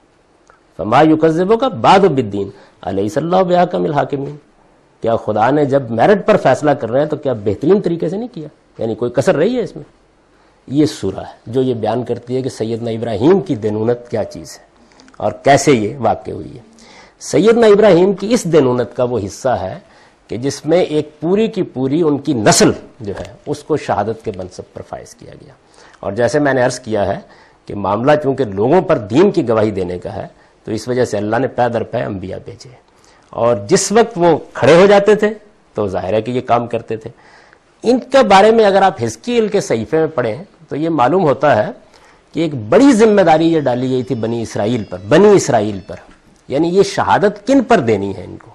فما یکذبک بعد بالدین الیس اللہ بحکم الحاکمین. کیا خدا نے جب میرٹ پر فیصلہ کر رہے ہیں تو کیا بہترین طریقے سے نہیں کیا؟ یعنی کوئی کسر رہی ہے اس میں؟ یہ سورہ ہے جو یہ بیان کرتی ہے کہ سیدنا ابراہیم کی دینونت کیا چیز ہے اور کیسے یہ واقع ہوئی ہے. سیدنا ابراہیم کی اس دینونت کا وہ حصہ ہے کہ جس میں ایک پوری کی پوری ان کی نسل جو ہے اس کو شہادت کے منصب پر فائز کیا گیا. اور جیسے میں نے عرض کیا ہے کہ معاملہ چونکہ لوگوں پر دین کی گواہی دینے کا ہے تو اس وجہ سے اللہ نے پے در پے انبیاء بھیجے، اور جس وقت وہ کھڑے ہو جاتے تھے تو ظاہر ہے کہ یہ کام کرتے تھے. ان کے بارے میں اگر آپ حزقیل کے صحیفے میں پڑھیں تو یہ معلوم ہوتا ہے کہ ایک بڑی ذمہ داری یہ ڈالی گئی تھی بنی اسرائیل پر بنی اسرائیل پر یعنی یہ شہادت کن پر دینی ہے ان کو؟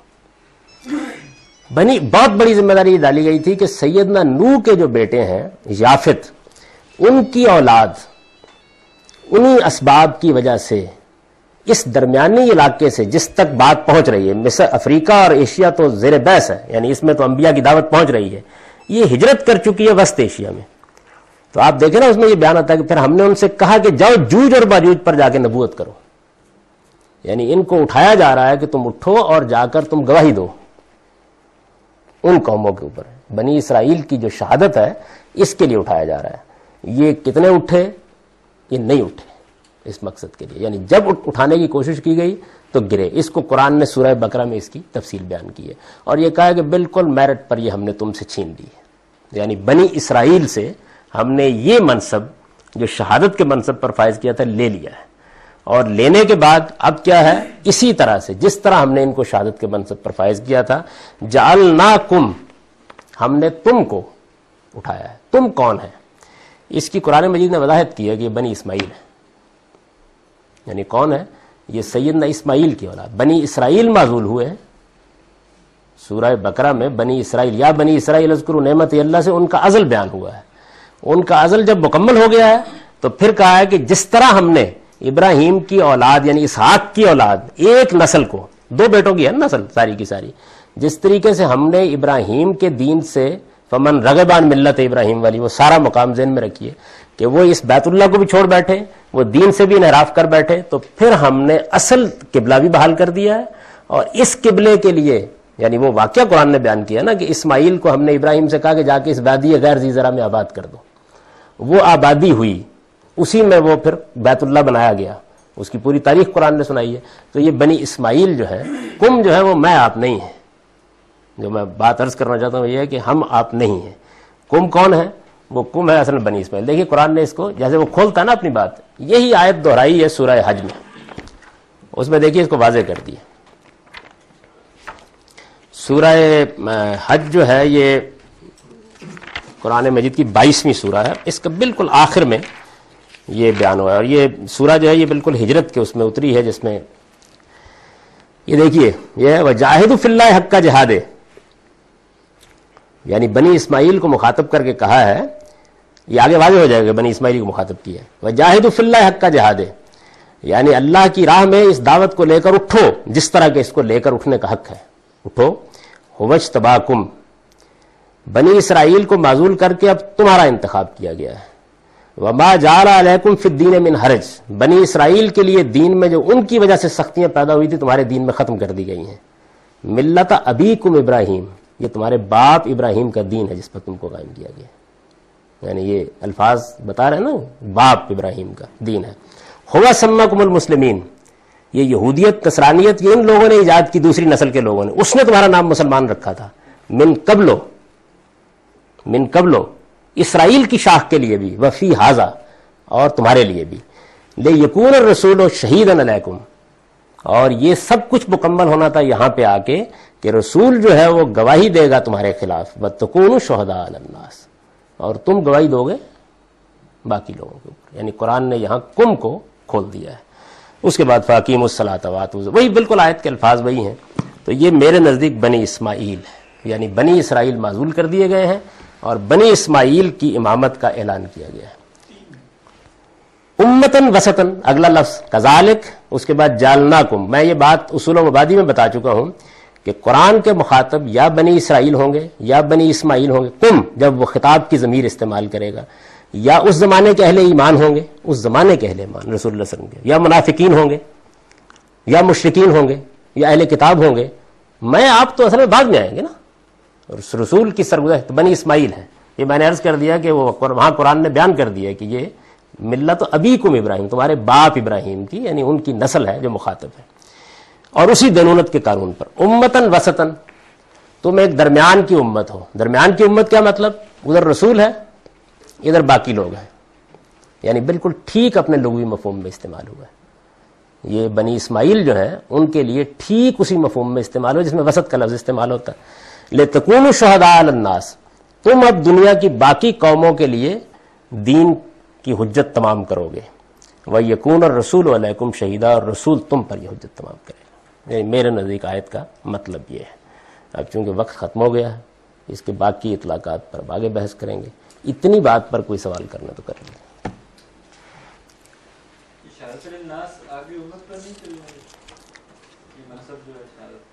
بنی بہت بڑی ذمہ داری یہ ڈالی گئی تھی کہ سیدنا نوح کے جو بیٹے ہیں یافت، ان کی اولاد انہی اسباب کی وجہ سے اس درمیانی علاقے سے جس تک بات پہنچ رہی ہے، مصر، افریقہ اور ایشیا تو زیر بحث ہے، یعنی اس میں تو انبیاء کی دعوت پہنچ رہی ہے، یہ ہجرت کر چکی ہے وسط ایشیا میں. تو آپ دیکھیں نا اس میں یہ بیان آتا ہے کہ پھر ہم نے ان سے کہا کہ جاؤ جوج اور باجوج پر جا کے نبوت کرو. یعنی ان کو اٹھایا جا رہا ہے کہ تم اٹھو اور جا کر تم گواہی دو ان قوموں کے اوپر. بنی اسرائیل کی جو شہادت ہے اس کے لیے اٹھایا جا رہا ہے. یہ کتنے اٹھے؟ یہ نہیں اٹھے اس مقصد کے لیے. یعنی جب اٹھانے کی کوشش کی گئی تو گرے. اس کو قرآن نے سورہ بقرہ میں اس کی تفصیل بیان کی ہے اور یہ کہا ہے کہ بالکل میرٹ پر یہ ہم نے تم سے چھین لی ہے. یعنی بنی اسرائیل سے ہم نے یہ منصب جو شہادت کے منصب پر فائز کیا تھا لے لیا ہے. اور لینے کے بعد اب کیا ہے، اسی طرح سے جس طرح ہم نے ان کو شہادت کے منصب پر فائز کیا تھا، جعلناکم، ہم نے تم کو اٹھایا ہے. تم کون ہے؟ اس کی قرآن مجید نے وضاحت کی ہے کہ یہ بنی اسماعیل ہے. یعنی کون ہے؟ یہ سیدنا اسماعیل کی اولاد. بنی اسرائیل معزول ہوئے ہیں سورہ بقرہ میں. بنی اسرائیل، یا بنی اسرائیل اذکروا نعمت اللہ سے ان کا ازل بیان ہوا ہے. ان کا ازل جب مکمل ہو گیا ہے تو پھر کہا ہے کہ جس طرح ہم نے ابراہیم کی اولاد یعنی اسحاق کی اولاد، ایک نسل کو، دو بیٹوں کی ہے نسل ساری کی ساری، جس طریقے سے ہم نے ابراہیم کے دین سے فمن رغبان ملت ابراہیم والی وہ سارا مقام ذہن میں رکھیے کہ وہ اس بیت اللہ کو بھی چھوڑ بیٹھے، وہ دین سے بھی انحراف کر بیٹھے، تو پھر ہم نے اصل قبلہ بھی بحال کر دیا ہے. اور اس قبلے کے لیے یعنی وہ واقعہ قرآن نے بیان کیا نا کہ اسماعیل کو ہم نے ابراہیم سے کہا کہ جا کے اس وادی غیر ذی زرع میں آباد کر دو. وہ آبادی ہوئی، اسی میں وہ پھر بیت اللہ بنایا گیا. اس کی پوری تاریخ قرآن نے سنائی ہے. تو یہ بنی اسماعیل جو ہے، کم جو ہے وہ میں آپ نہیں ہیں. جو میں بات عرض کرنا چاہتا ہوں یہ ہے کہ ہم آپ نہیں ہیں. کم کون ہے؟ وہ کم ہے اصل بنی اسماعیل. دیکھیے قرآن نے اس کو جیسے وہ کھولتا نا اپنی بات، یہی آیت دہرائی ہے سورہ حج میں. اس میں دیکھیے اس کو واضح کر دی. سورہ حج جو ہے یہ قرآن مجید کی بائیسویں سورہ ہے. اس کا بالکل آخر میں یہ بیان ہوا ہے. اور یہ سورہ جو ہے یہ بالکل ہجرت کے اس میں اتری ہے، جس میں یہ دیکھیے یہ ہے وجاہدوا فی اللہ حق جہاد، یعنی بنی اسماعیل کو مخاطب کر کے کہا ہے. یہ آگے واضح ہو جائے گا بنی اسماعیل کو مخاطب کیا ہے. وجاہدوا فی اللہ حق جہاد، یعنی اللہ کی راہ میں اس دعوت کو لے کر اٹھو جس طرح کہ اس کو لے کر اٹھنے کا حق ہے. اٹھو. وجتباکم، بنی اسرائیل کو معزول کر کے اب تمہارا انتخاب کیا گیا ہے. وما جعل علیکم فی الدین من حرج، بنی اسرائیل کے لیے دین میں جو ان کی وجہ سے سختیاں پیدا ہوئی تھی تمہارے دین میں ختم کر دی گئی ہیں. ملت ابیکم ابراہیم، یہ تمہارے باپ ابراہیم کا دین ہے جس پر تم کو قائم کیا گیا. یعنی یہ الفاظ بتا رہے ہیں نا، باپ ابراہیم کا دین ہے. ہوا سماکم المسلمین، یہ یہودیت نصرانیت یہ ان لوگوں نے ایجاد کی، دوسری نسل کے لوگوں نے. اس نے تمہارا نام مسلمان رکھا تھا. من قبلو، من قبلو، اسرائیل کی شاخ کے لیے بھی، وفی حاضا، اور تمہارے لیے بھی. لیکون الرسول شہیدا علیکم، اور یہ سب کچھ مکمل ہونا تھا یہاں پہ آ کے کہ رسول جو ہے وہ گواہی دے گا تمہارے خلاف. وتکونوا شہداء علی الناس، اور تم گواہی دو گے باقی لوگوں کے اوپر. یعنی قرآن نے یہاں کم کو کھول دیا ہے. اس کے بعد فاقیموا الصلاۃ وآتوا الزکاۃ، وہی بالکل آیت کے الفاظ وہی ہیں. تو یہ میرے نزدیک بنی اسماعیل ہے، یعنی بنی اسرائیل معزول کر دیے گئے ہیں اور بنی اسماعیل کی امامت کا اعلان کیا گیا ہے. امتن وسطن اگلا لفظ کذالک، اس کے بعد جعلناکم. میں یہ بات اصول و مبادی میں بتا چکا ہوں کہ قرآن کے مخاطب یا بنی اسرائیل ہوں گے یا بنی اسماعیل ہوں گے. کم جب وہ خطاب کی ضمیر استعمال کرے گا، یا اس زمانے کے اہل ایمان ہوں گے، اس زمانے کے اہل ایمان رسول اللہ صلی اللہ علیہ وسلم کے، یا منافقین ہوں گے یا مشرکین ہوں گے یا اہل کتاب ہوں گے. میں آپ تو اصل میں بعد میں آئیں گے نا. رسول کی سرگزشت بنی اسماعیل ہے. یہ میں نے عرض کر دیا کہ وہ وہاں قرآن نے بیان کر دیا کہ یہ ملت ابیکم ابراہیم، تمہارے باپ ابراہیم کی، یعنی ان کی نسل ہے جو مخاطب ہے. اور اسی دینونت کے قانون پر امتن وسطن، تم ایک درمیان کی امت ہو. درمیان کی امت کیا مطلب؟ ادھر رسول ہے ادھر باقی لوگ ہیں. یعنی بالکل ٹھیک اپنے لغوی مفہوم میں استعمال ہوا ہے. یہ بنی اسماعیل جو ہے ان کے لیے ٹھیک اسی مفہوم میں استعمال ہو جس میں وسط کا لفظ استعمال ہوتا ہے. لتکونوا شہداء علی الناس، تم اب دنیا کی باقی قوموں کے لیے دین کی حجت تمام کرو گے. وَيَكُونَ الرَّسُولُ عَلَيْكُمْ شَهِيدًا، اور رسول تم پر یہ حجت تمام کرے گا. یعنی میرے نزدیک آیت کا مطلب یہ ہے. اب چونکہ وقت ختم ہو گیا ہے، اس کے باقی اطلاقات پر آگے بحث کریں گے. اتنی بات پر کوئی سوال کرنا تو کر لیں. آگے امت پر نہیں چل رہا یہ منصب جو ہے شہادت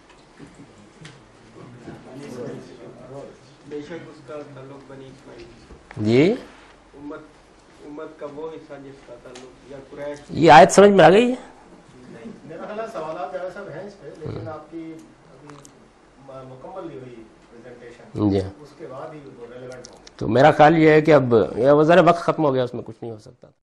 بے شک اس کا تعلق بنی اسماعیل جی امت امت کا وہ حصہ جس کا تعلق یا قریش. یہ آیت سمجھ میں آ گئی ہے؟ میرا خیال ہے سوالات زیادہ سب ہیں اس پہ، لیکن آپ کی ابھی مکمل نہیں ہوئی پریزنٹیشن، جی اس کے بعد ہی وہ ریلیونٹ ہوں گے. تو میرا خیال یہ ہے کہ اب یہ وزارت وقت ختم ہو گیا، اس میں کچھ نہیں ہو سکتا.